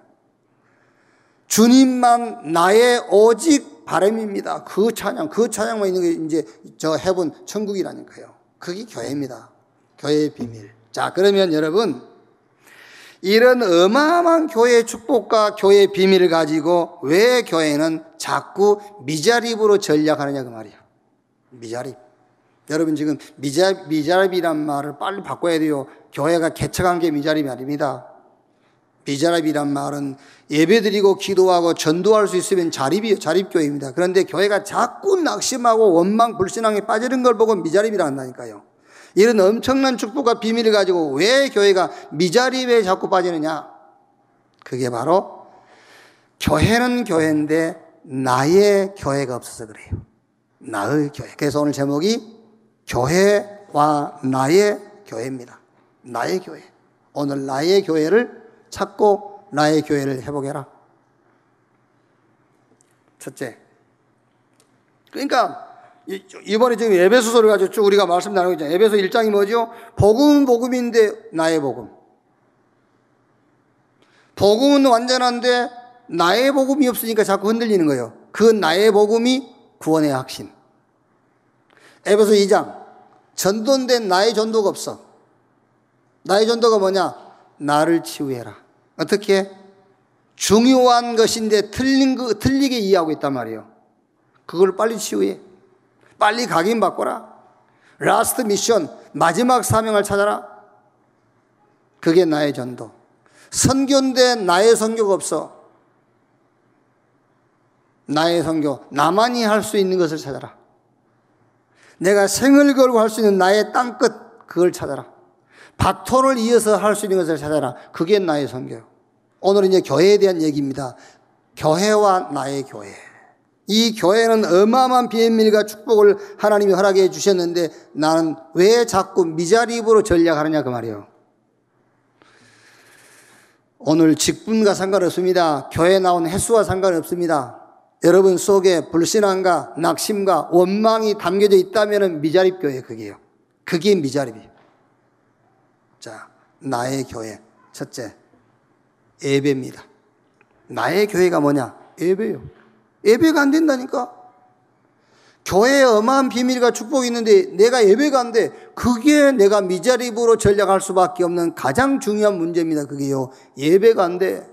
주님만 나의 오직 바람입니다. 그 찬양, 그 찬양만 있는 게 이제 저 헤븐, 천국이라니까요. 그게 교회입니다. 교회의 비밀. 자, 그러면 여러분, 이런 어마어마한 교회의 축복과 교회의 비밀을 가지고 왜 교회는 자꾸 미자립으로 전략하느냐 그 말이야. 미자립. 여러분 지금 미자립이란 말을 빨리 바꿔야 돼요. 교회가 개척한 게 미자립이 아닙니다. 미자립이란 말은 예배드리고 기도하고 전도할 수 있으면 자립이에요. 자립교회입니다. 그런데 교회가 자꾸 낙심하고 원망 불신앙에 빠지는 걸 보고 미자립이라 한다니까요. 이런 엄청난 축복과 비밀을 가지고 왜 교회가 미자립에 자꾸 빠지느냐? 그게 바로 교회는 교회인데 나의 교회가 없어서 그래요. 나의 교회. 그래서 오늘 제목이 교회와 나의 교회입니다. 나의 교회. 오늘 나의 교회를 찾고 나의 교회를 회복해라. 첫째. 그러니까 이번에 지금 에베소서를 가지고 쭉 우리가 말씀 나누고 있잖아요. 에베소 1장이 뭐죠? 복음은 복음인데 나의 복음. 복음은 완전한데 나의 복음이 없으니까 자꾸 흔들리는 거예요. 그 나의 복음이 구원의 확신. 에베소 2장. 전도된 나의 전도가 없어. 나의 전도가 뭐냐? 나를 치유해라. 어떻게? 중요한 것인데 틀리게 이해하고 있단 말이에요. 그걸 빨리 치유해. 빨리 각인바꿔라. 라스트 미션, 마지막 사명을 찾아라. 그게 나의 전도. 선교인데 나의 선교가 없어. 나의 선교, 나만이 할 수 있는 것을 찾아라. 내가 생을 걸고 할 수 있는 나의 땅끝, 그걸 찾아라. 바톤을 이어서 할 수 있는 것을 찾아라. 그게 나의 선교예요. 오늘은 이제 교회에 대한 얘기입니다. 교회와 나의 교회. 이 교회는 어마어마한 비밀과 축복을 하나님이 허락해 주셨는데 나는 왜 자꾸 미자립으로 전략하느냐 그 말이에요. 오늘 직분과 상관없습니다. 교회에 나온 횟수와 상관없습니다. 여러분 속에 불신앙과 낙심과 원망이 담겨져 있다면 미자립 교회 그게요. 그게 미자립이에요. 자, 나의 교회. 첫째, 예배입니다. 나의 교회가 뭐냐? 예배예요. 예배가 안 된다니까. 교회에 어마한 비밀과 축복이 있는데 내가 예배가 안 돼. 그게 내가 미자립으로 전략할 수밖에 없는 가장 중요한 문제입니다. 그게요. 예배가 안 돼.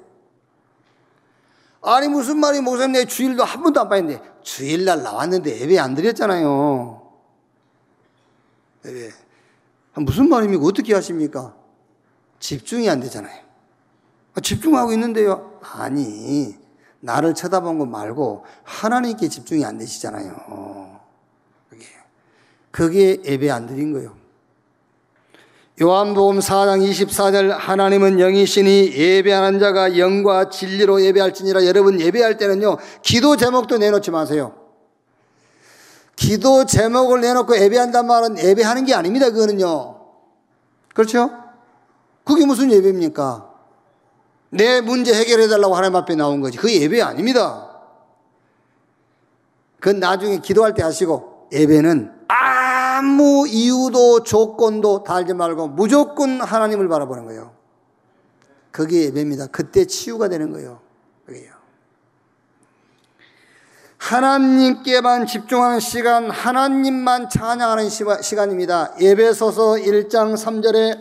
아니 무슨 말이 목사님 내 주일도 한 번도 안 빠졌는데 주일날 나왔는데 예배 안 드렸잖아요. 예배. 무슨 말입니까? 어떻게 하십니까? 집중이 안 되잖아요. 집중하고 있는데요. 아니 나를 쳐다본 거 말고 하나님께 집중이 안 되시잖아요. 그게 예배 안 드린 거예요. 요한복음 4장 24절 하나님은 영이시니 예배하는 자가 영과 진리로 예배할지니라. 여러분 예배할 때는요 기도 제목도 내놓지 마세요. 기도 제목을 내놓고 예배한단 말은 예배하는 게 아닙니다. 그거는요. 그렇죠? 그게 무슨 예배입니까? 내 문제 해결해달라고 하나님 앞에 나온 거지. 그게 예배 아닙니다. 그건 나중에 기도할 때 하시고 예배는 아무 이유도 조건도 달지 말고 무조건 하나님을 바라보는 거예요. 그게 예배입니다. 그때 치유가 되는 거예요. 그게요. 하나님께만 집중하는 시간, 하나님만 찬양하는 시간입니다. 에베소서 1장 3절에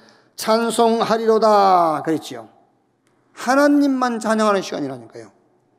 찬송하리로다 그랬지요. 하나님만 찬양하는 시간이라니까요.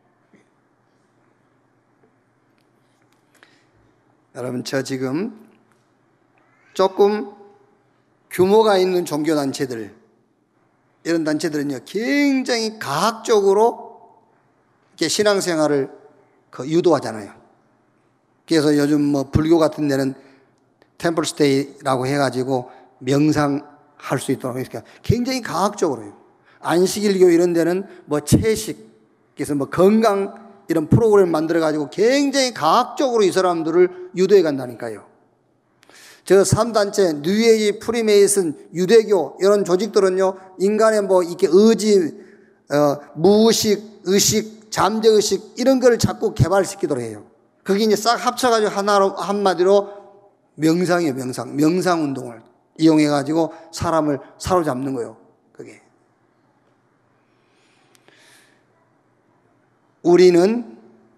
여러분 저 지금 조금 규모가 있는 종교단체들, 이런 단체들은요 굉장히 과학적으로 이렇게 신앙생활을 유도하잖아요. 그래서 요즘 뭐 불교 같은 데는 템플스테이라고 해가지고 명상할 수 있도록 그러니까 굉장히 과학적으로요. 안식일교 이런 데는 뭐 채식, 그래서 뭐 건강 이런 프로그램 만들어가지고 굉장히 과학적으로 이 사람들을 유도해 간다니까요. 저 3단체, 뉴에이지, 프리메이슨, 유대교 이런 조직들은요, 인간의 뭐 이렇게 의지, 무의식, 의식, 잠재의식 이런 걸 자꾸 개발시키도록 해요. 그게 이제 싹 합쳐가지고 하나로, 한마디로 명상이에요, 명상. 명상 운동을 이용해가지고 사람을 사로잡는 거예요, 그게. 우리는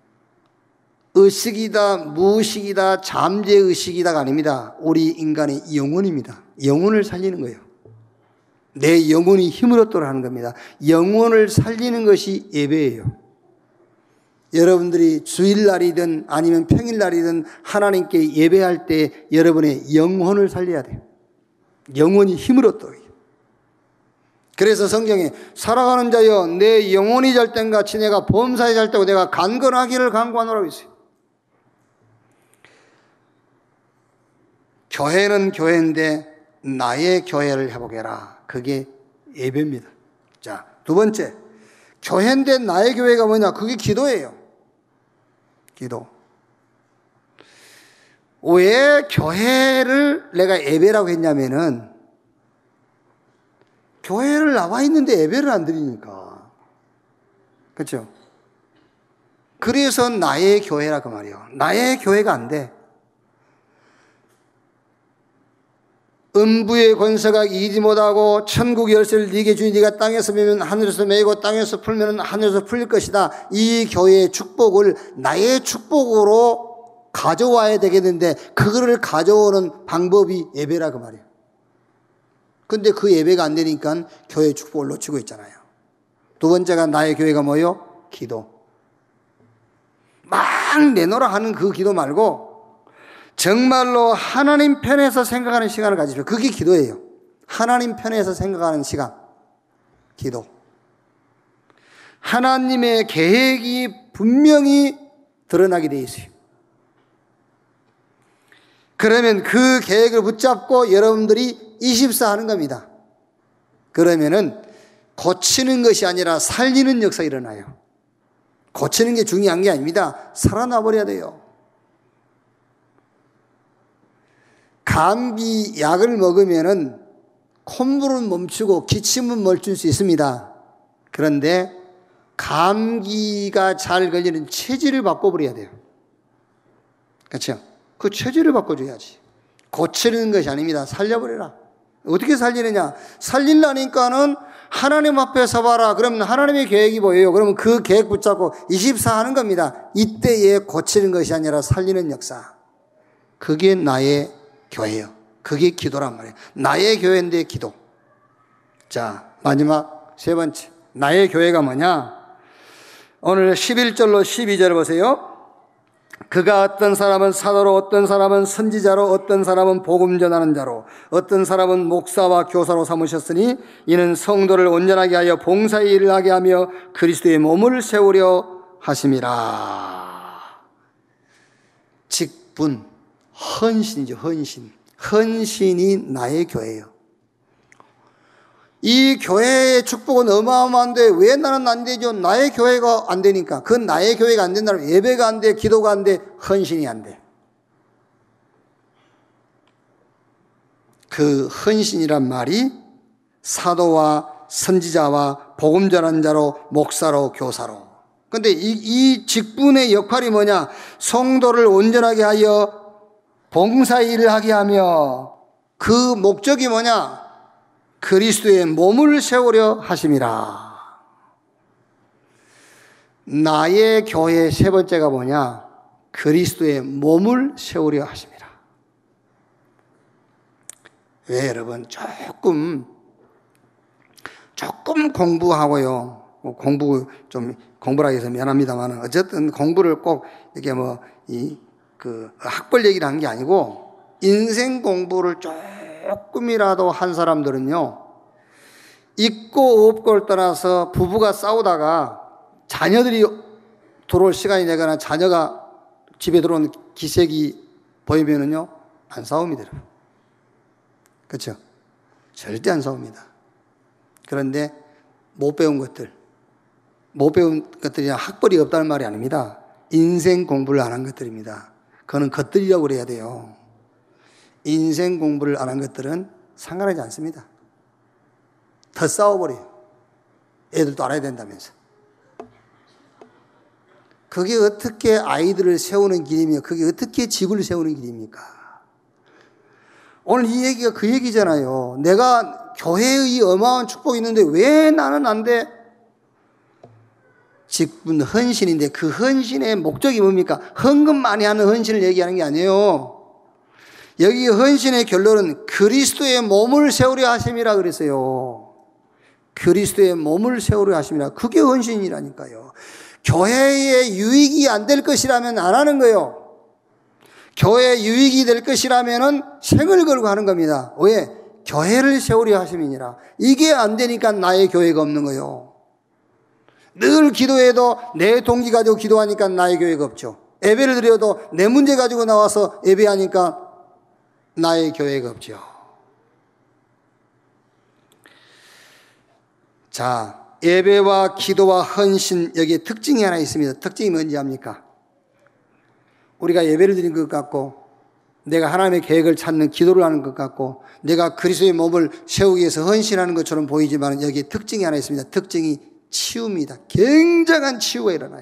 의식이다, 무의식이다, 잠재의식이다가 아닙니다. 우리 인간의 영혼입니다. 영혼을 살리는 거예요. 내 영혼이 힘을 얻도록 하는 겁니다. 영혼을 살리는 것이 예배예요. 여러분들이 주일날이든 아니면 평일날이든 하나님께 예배할 때 여러분의 영혼을 살려야 돼요. 영혼이 힘을 얻도록 해요. 그래서 성경에 살아가는 자여 내 영혼이 잘 땐 같이 내가 범사에 잘 때고 내가 강건하기를 강구하노라고 있어요. 교회는 교회인데 나의 교회를 회복해라. 그게 예배입니다. 자, 두 번째, 교회인데 나의 교회가 뭐냐? 그게 기도예요. 기도. 왜 교회를 내가 예배라고 했냐면은 교회를 나와 있는데 예배를 안 드리니까. 그렇죠? 그래서 나의 교회라 그 말이에요. 나의 교회가 안 돼. 음부의 권세가 이기지 못하고 천국 열쇠를 네게 주니 네가 땅에서 매면 하늘에서 매고 땅에서 풀면 하늘에서 풀릴 것이다. 이 교회의 축복을 나의 축복으로 가져와야 되겠는데 그거를 가져오는 방법이 예배라 그 말이에요. 근데 그 예배가 안 되니까 교회의 축복을 놓치고 있잖아요. 두 번째가 나의 교회가 뭐예요? 기도. 막 내놓으라 하는 그 기도 말고 정말로 하나님 편에서 생각하는 시간을 가지십시오. 그게 기도예요. 하나님 편에서 생각하는 시간. 기도. 하나님의 계획이 분명히 드러나게 되어 있어요. 그러면 그 계획을 붙잡고 여러분들이 24 하는 겁니다. 그러면은 고치는 것이 아니라 살리는 역사가 일어나요. 고치는 게 중요한 게 아닙니다. 살아나 버려야 돼요. 감기 약을 먹으면은 콧물은 멈추고 기침은 멈출 수 있습니다. 그런데 감기가 잘 걸리는 체질을 바꿔버려야 돼요. 그렇죠? 그 체질을 바꿔줘야지. 고치는 것이 아닙니다. 살려버려라. 어떻게 살리느냐? 살리려니까는 하나님 앞에 서봐라. 그러면 하나님의 계획이 보여요. 그러면 그 계획 붙잡고 24 하는 겁니다. 이때에 고치는 것이 아니라 살리는 역사. 그게 나의 교회예요. 그게 기도란 말이에요. 나의 교회인데 기도. 자, 마지막 세 번째. 나의 교회가 뭐냐? 오늘 11절로 12절 보세요. 그가 어떤 사람은 사도로, 어떤 사람은 선지자로, 어떤 사람은 복음 전하는 자로, 어떤 사람은 목사와 교사로 삼으셨으니 이는 성도를 온전하게 하여 봉사의 일을 하게 하며 그리스도의 몸을 세우려 하심이라. 직분, 헌신이죠. 헌신. 헌신이 나의 교회예요. 이 교회의 축복은 어마어마한데 왜 나는 안 되죠? 나의 교회가 안 되니까. 그건 나의 교회가 안 된다면 예배가 안 돼, 기도가 안 돼, 헌신이 안 돼. 그 헌신이란 말이 사도와 선지자와 복음 전하는 자로, 목사로, 교사로. 근데 이 직분의 역할이 뭐냐? 성도를 온전하게 하여 봉사의 일을 하게 하며 그 목적이 뭐냐? 그리스도의 몸을 세우려 하심이라. 나의 교회 세 번째가 뭐냐? 그리스도의 몸을 세우려 하심이라. 왜 여러분 조금 공부하고요. 공부라 해서 미안합니다만 어쨌든 공부를 꼭 이렇게 학벌 얘기를 한 게 아니고 인생 공부를 조금이라도 한 사람들은요, 있고 없고를 떠나서 부부가 싸우다가 자녀들이 들어올 시간이 되거나 자녀가 집에 들어온 기색이 보이면은요, 안 싸웁니다. 그렇죠? 절대 안 싸웁니다. 그런데 못 배운 것들이 학벌이 없다는 말이 아닙니다. 인생 공부를 안 한 것들입니다. 그거는 겉들이라고 그래야 돼요. 인생 공부를 안 한 것들은 상관하지 않습니다. 더 싸워버려요. 애들도 알아야 된다면서. 그게 어떻게 아이들을 세우는 길이며 그게 어떻게 집을 세우는 길입니까? 오늘 이 얘기가 그 얘기잖아요. 내가 교회의 어마어마한 축복이 있는데 왜 나는 안 돼? 직분 헌신인데 그 헌신의 목적이 뭡니까? 헌금 많이 하는 헌신을 얘기하는 게 아니에요. 여기 헌신의 결론은 그리스도의 몸을 세우려 하심이라 그랬어요. 그리스도의 몸을 세우려 하심이라. 그게 헌신이라니까요. 교회에 유익이 안 될 것이라면 안 하는 거예요. 교회에 유익이 될 것이라면 생을 걸고 하는 겁니다. 왜? 교회를 세우려 하심이니라. 이게 안 되니까 나의 교회가 없는 거예요. 늘 기도해도 내 동기 가지고 기도하니까 나의 교회가 없죠. 예배를 드려도 내 문제 가지고 나와서 예배하니까 나의 교회가 없죠. 자, 예배와 기도와 헌신, 여기에 특징이 하나 있습니다. 특징이 뭔지 압니까? 우리가 예배를 드리는 것 같고, 내가 하나님의 계획을 찾는 기도를 하는 것 같고, 내가 그리스도의 몸을 세우기 위해서 헌신하는 것처럼 보이지만 여기에 특징이 하나 있습니다. 특징이 치유입니다. 굉장한 치유가 일어나요.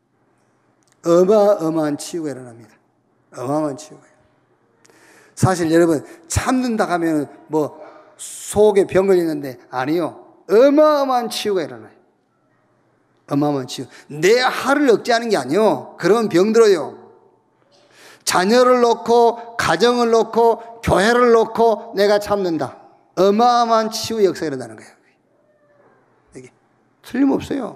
어마어마한 치유가 일어납니다. 어마어마한 치유가 일어나요. 사실 여러분 참는다 하면 뭐 속에 병 걸리는데 아니요. 어마어마한 치유가 일어나요. 어마어마한 치유. 내 하를 억제하는 게 아니요. 그러면 병들어요. 자녀를 놓고 가정을 놓고 교회를 놓고 내가 참는다. 어마어마한 치유 역사가 일어나는 거예요. 이게 틀림없어요.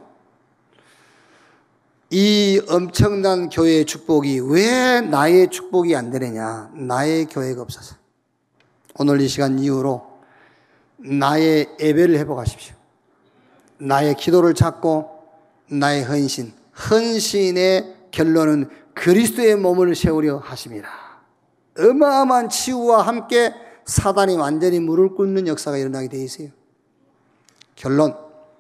이 엄청난 교회의 축복이 왜 나의 축복이 안 되느냐? 나의 교회가 없어서. 오늘 이 시간 이후로 나의 예배를 회복하십시오. 나의 기도를 찾고 나의 헌신. 헌신의 결론은 그리스도의 몸을 세우려 하심이라. 어마어마한 치유와 함께 사단이 완전히 무릎 꿇는 역사가 일어나게 되어 있어요. 결론.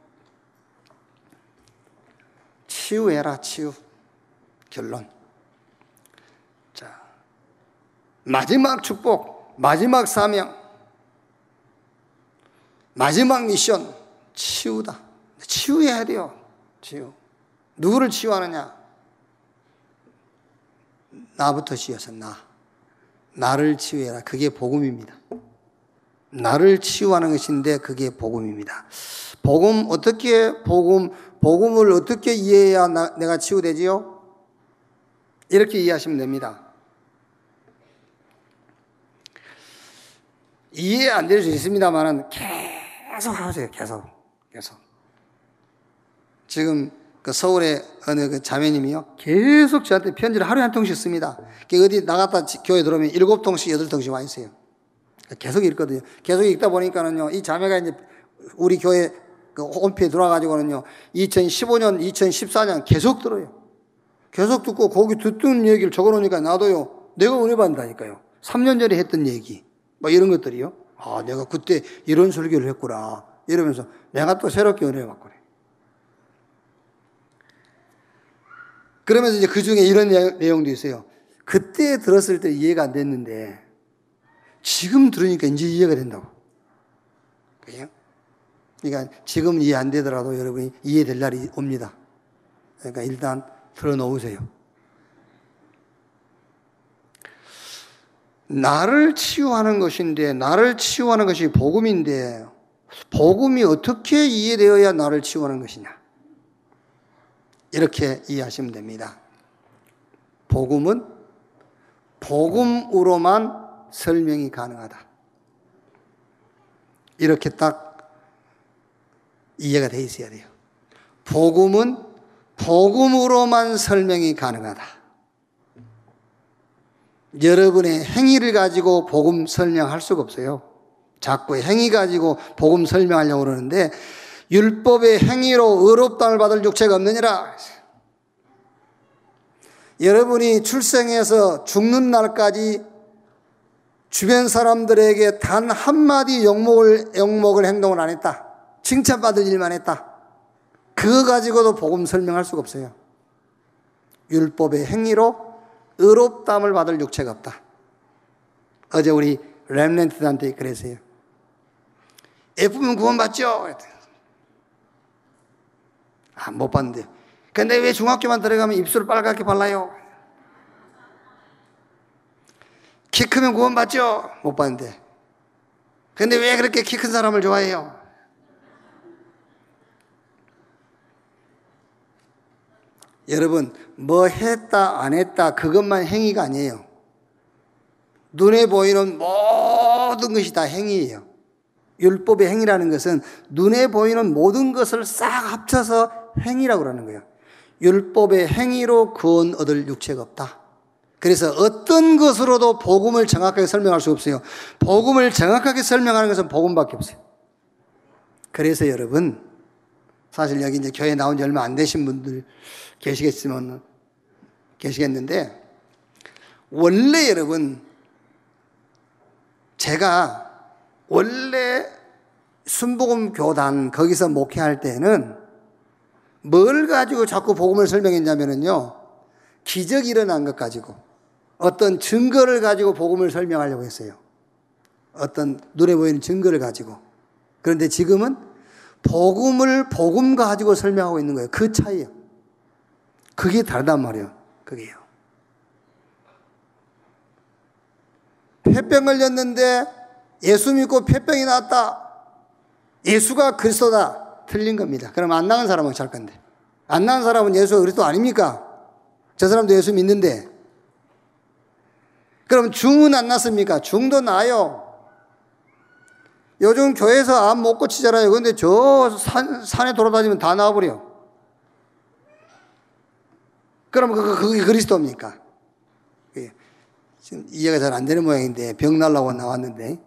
치유해라, 치유. 결론. 자, 마지막 축복, 마지막 사명, 마지막 미션, 치유다. 치유해야 돼요. 치유. 누구를 치유하느냐? 나부터 치유해서 나를 치유해라. 그게 복음입니다. 나를 치유하는 것인데 그게 복음입니다. 복음을 어떻게 이해해야 내가 치유되지요? 이렇게 이해하시면 됩니다. 이해 안 될 수 있습니다만은 계속 하세요. 계속. 지금 그 서울의 어느 그 자매님이요. 계속 저한테 편지를 하루에 한 통씩 씁니다. 어디 나갔다 교회 들어오면 7통씩, 8통씩 와 있어요. 계속 읽거든요. 계속 읽다 보니까는요, 이 자매가 이제 우리 교회 그 홈페이지에 들어와가지고는요, 2015년, 2014년 계속 들어요. 계속 듣고 거기 듣던 얘기를 적어 놓으니까 나도요, 내가 은혜 받는다니까요. 3년 전에 했던 얘기, 뭐 이런 것들이요. 아, 내가 그때 이런 설교를 했구나. 이러면서 내가 또 새롭게 은혜 받고 그래. 그러면서 이제 그 중에 이런 내용도 있어요. 그때 들었을 때 이해가 안 됐는데, 지금 들으니까 이제 이해가 된다고. 그래요? 그러니까 지금 이해 안 되더라도 여러분이 이해될 날이 옵니다. 그러니까 일단 들어놓으세요. 나를 치유하는 것인데, 나를 치유하는 것이 복음인데, 복음이 어떻게 이해되어야 나를 치유하는 것이냐? 이렇게 이해하시면 됩니다. 복음은 복음으로만 설명이 가능하다. 이렇게 딱 이해가 돼 있어야 돼요. 복음은 복음으로만 설명이 가능하다. 여러분의 행위를 가지고 복음 설명할 수가 없어요. 자꾸 행위 가지고 복음 설명하려고 그러는데, 율법의 행위로 의롭다함을 받을 육체가 없느니라. 여러분이 출생해서 죽는 날까지 주변 사람들에게 단 한마디 욕먹을 행동을 안 했다. 칭찬받을 일만 했다. 그거 가지고도 복음 설명할 수가 없어요. 율법의 행위로 의롭다함을 받을 육체가 없다. 어제 우리 렘넌트한테 그랬어요. 예쁘면 구원받죠? 못 봤는데. 근데 왜 중학교만 들어가면 입술을 빨갛게 발라요? 키 크면 구원받죠? 못 봤는데. 근데 왜 그렇게 키 큰 사람을 좋아해요? 여러분, 뭐 했다 안 했다 그것만 행위가 아니에요. 눈에 보이는 모든 것이 다 행위예요. 율법의 행위라는 것은 눈에 보이는 모든 것을 싹 합쳐서 행위라고 그러는 거예요. 율법의 행위로 구원 얻을 육체가 없다. 그래서 어떤 것으로도 복음을 정확하게 설명할 수 없어요. 복음을 정확하게 설명하는 것은 복음밖에 없어요. 그래서 여러분, 사실 여기 이제 교회 나온 지 얼마 안 되신 분들 계시겠는데, 원래 여러분, 제가 원래 순복음 교단 거기서 목회할 때는 뭘 가지고 자꾸 복음을 설명했냐면요, 기적이 일어난 것 가지고 어떤 증거를 가지고 복음을 설명하려고 했어요. 어떤 눈에 보이는 증거를 가지고. 그런데 지금은 복음을 복음 가지고 설명하고 있는 거예요. 그 차이예요. 그게 다르단 말이에요. 그게요. 폐병 걸렸는데 예수 믿고 폐병이 나왔다. 예수가 그리스도다. 틀린 겁니다. 그럼 안 나은 사람은 어찌 할 건데? 안 나은 사람은 예수가 그리스도 아닙니까? 저 사람도 예수 믿는데. 그럼 중은 안 났습니까? 중도 나요. 요즘 교회에서 암 못 고치잖아요. 그런데 저 산에 돌아다니면 다 나와버려. 그럼 그게 그리스도입니까? 지금 이해가 잘 안 되는 모양인데 병 날라고 나왔는데,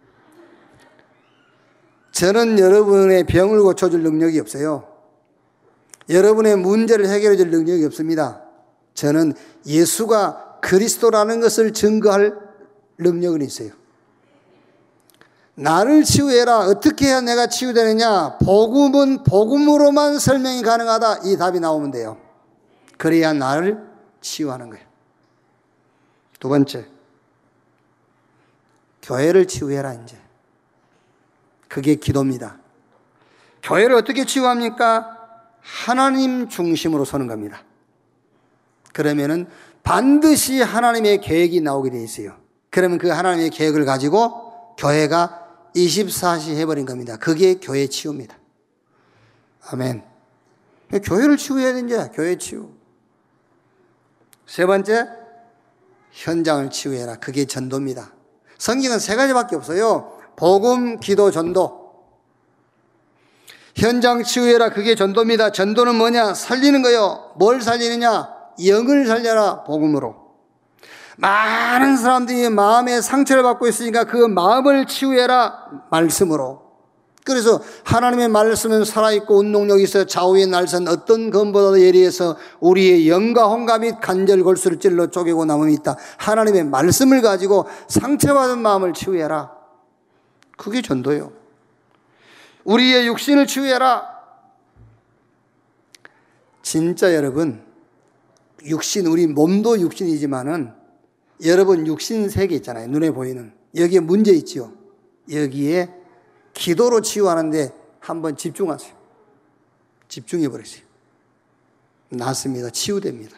저는 여러분의 병을 고쳐줄 능력이 없어요. 여러분의 문제를 해결해 줄 능력이 없습니다. 저는 예수가 그리스도라는 것을 증거할 능력은 있어요. 나를 치유해라. 어떻게 해야 내가 치유되느냐? 복음은 복음으로만 설명이 가능하다. 이 답이 나오면 돼요. 그래야 나를 치유하는 거예요. 두 번째, 교회를 치유해라. 이제 그게 기도입니다. 교회를 어떻게 치유합니까? 하나님 중심으로 서는 겁니다. 그러면은 반드시 하나님의 계획이 나오게 돼 있어요. 그러면 그 하나님의 계획을 가지고 교회가 24시 해버린 겁니다. 그게 교회 치유입니다. 아멘. 교회를 치유해야 되는데, 교회 치유. 세 번째, 현장을 치유해라. 그게 전도입니다. 성경은 세 가지밖에 없어요. 복음, 기도, 전도. 현장 치유해라. 그게 전도입니다. 전도는 뭐냐? 살리는 거요. 뭘 살리느냐? 영을 살려라. 복음으로. 많은 사람들이 마음에 상처를 받고 있으니까 그 마음을 치유해라. 말씀으로. 그래서 하나님의 말씀은 살아있고 운동력이 있어 좌우의 날선 어떤 검보다도 예리해서 우리의 영과 혼과 및 관절 골수를 찔러 쪼개고 남음이 있다. 하나님의 말씀을 가지고 상처받은 마음을 치유해라. 그게 전도요. 우리의 육신을 치유해라. 진짜 여러분, 육신, 우리 몸도 육신이지만은 여러분 육신 세계 있잖아요. 눈에 보이는. 여기에 문제 있죠. 여기에 기도로 치유하는데 한번 집중하세요. 집중해버리세요. 낫습니다. 치유됩니다.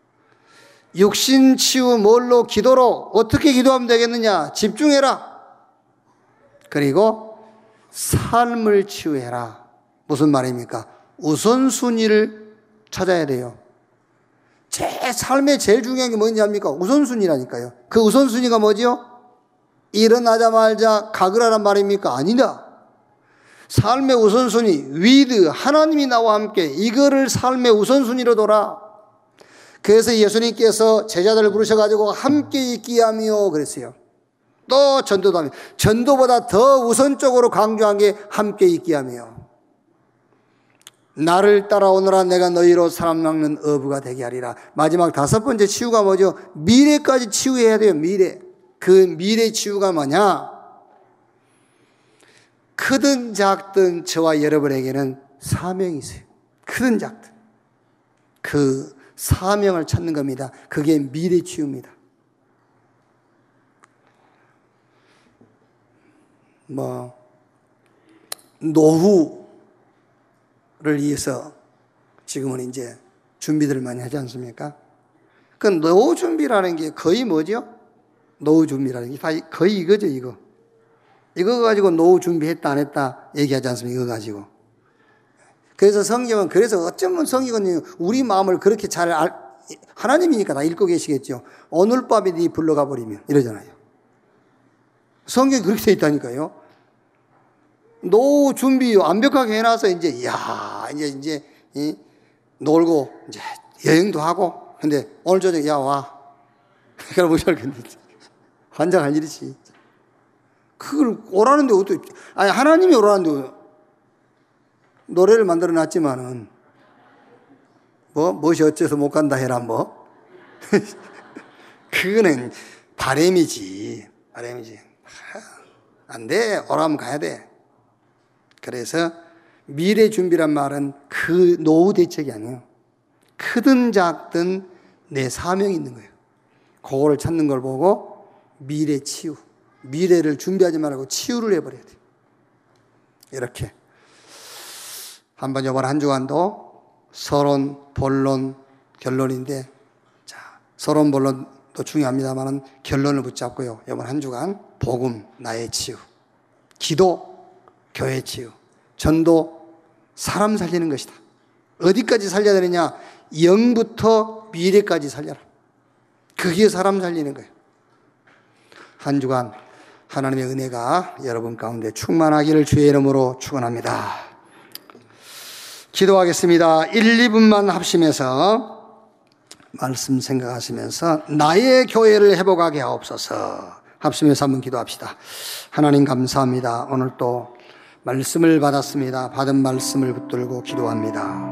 육신 치유 뭘로? 기도로. 어떻게 기도하면 되겠느냐? 집중해라. 그리고 삶을 치유해라. 무슨 말입니까? 우선순위를 찾아야 돼요. 제 삶에 제일 중요한 게 뭔지 압니까? 우선순위라니까요. 그 우선순위가 뭐지요? 일어나자마자 가거라란 말입니까? 아니다. 삶의 우선순위, 위드, 하나님이 나와 함께 이거를 삶의 우선순위로 둬라. 그래서 예수님께서 제자들을 부르셔가지고 함께 있기 하며 그랬어요. 또 전도도 하며, 전도보다 더 우선적으로 강조한 게 함께 있기 하며, 나를 따라오너라 내가 너희로 사람 낚는 어부가 되게 하리라. 마지막 다섯 번째 치유가 뭐죠? 미래까지 치유해야 돼요. 미래. 그 미래 치유가 뭐냐? 크든 작든 저와 여러분에게는 사명이 있어요. 크든 작든. 그 사명을 찾는 겁니다. 그게 미래 치유입니다. 노후를 위해서 지금은 이제 준비들을 많이 하지 않습니까? 그 노후 준비라는 게 거의 뭐죠? 노후 준비라는 게 거의 이거죠, 이거. 이거 가지고 노후 준비했다 안 했다 얘기하지 않습니까? 이거 가지고. 그래서 성경은, 그래서 어쩌면 성경은 우리 마음을 그렇게 하나님이니까 다 읽고 계시겠죠. 오늘 밤에 네 불러가 버리면 이러잖아요. 성경이 그렇게 돼 있다니까요. 노후 준비 완벽하게 해놔서 이제 놀고 이제 여행도 하고, 근데 오늘 저녁에 와. 그걸 못 알겠는데 환장할 일이지. 그걸 오라는데 어떻게, 하나님이 오라는데 노래를 만들어 놨지만은 무엇이 어째서 못 간다 해라 그거는 바램이지. 안 돼. 오라면 가야 돼. 그래서 미래 준비란 말은 그 노후 대책이 아니에요. 크든 작든 내 사명이 있는 거예요. 그거를 찾는 걸 보고 미래 치유. 미래를 준비하지 말고 치유를 해버려야 돼요. 이렇게. 한번 이번 한 주간도 서론, 본론, 결론인데, 자, 서론, 본론도 중요합니다만 결론을 붙잡고요. 이번 한 주간 복음, 나의 치유, 기도, 교회 치유, 전도, 사람 살리는 것이다. 어디까지 살려야 되느냐? 영부터 미래까지 살려라. 그게 사람 살리는 거예요. 한 주간 하나님의 은혜가 여러분 가운데 충만하기를 주의 이름으로 축원합니다. 기도하겠습니다. 1, 2분만 합심해서 말씀 생각하시면서 나의 교회를 회복하게 하옵소서. 합심해서 한번 기도합시다. 하나님 감사합니다. 오늘 또 말씀을 받았습니다. 받은 말씀을 붙들고 기도합니다.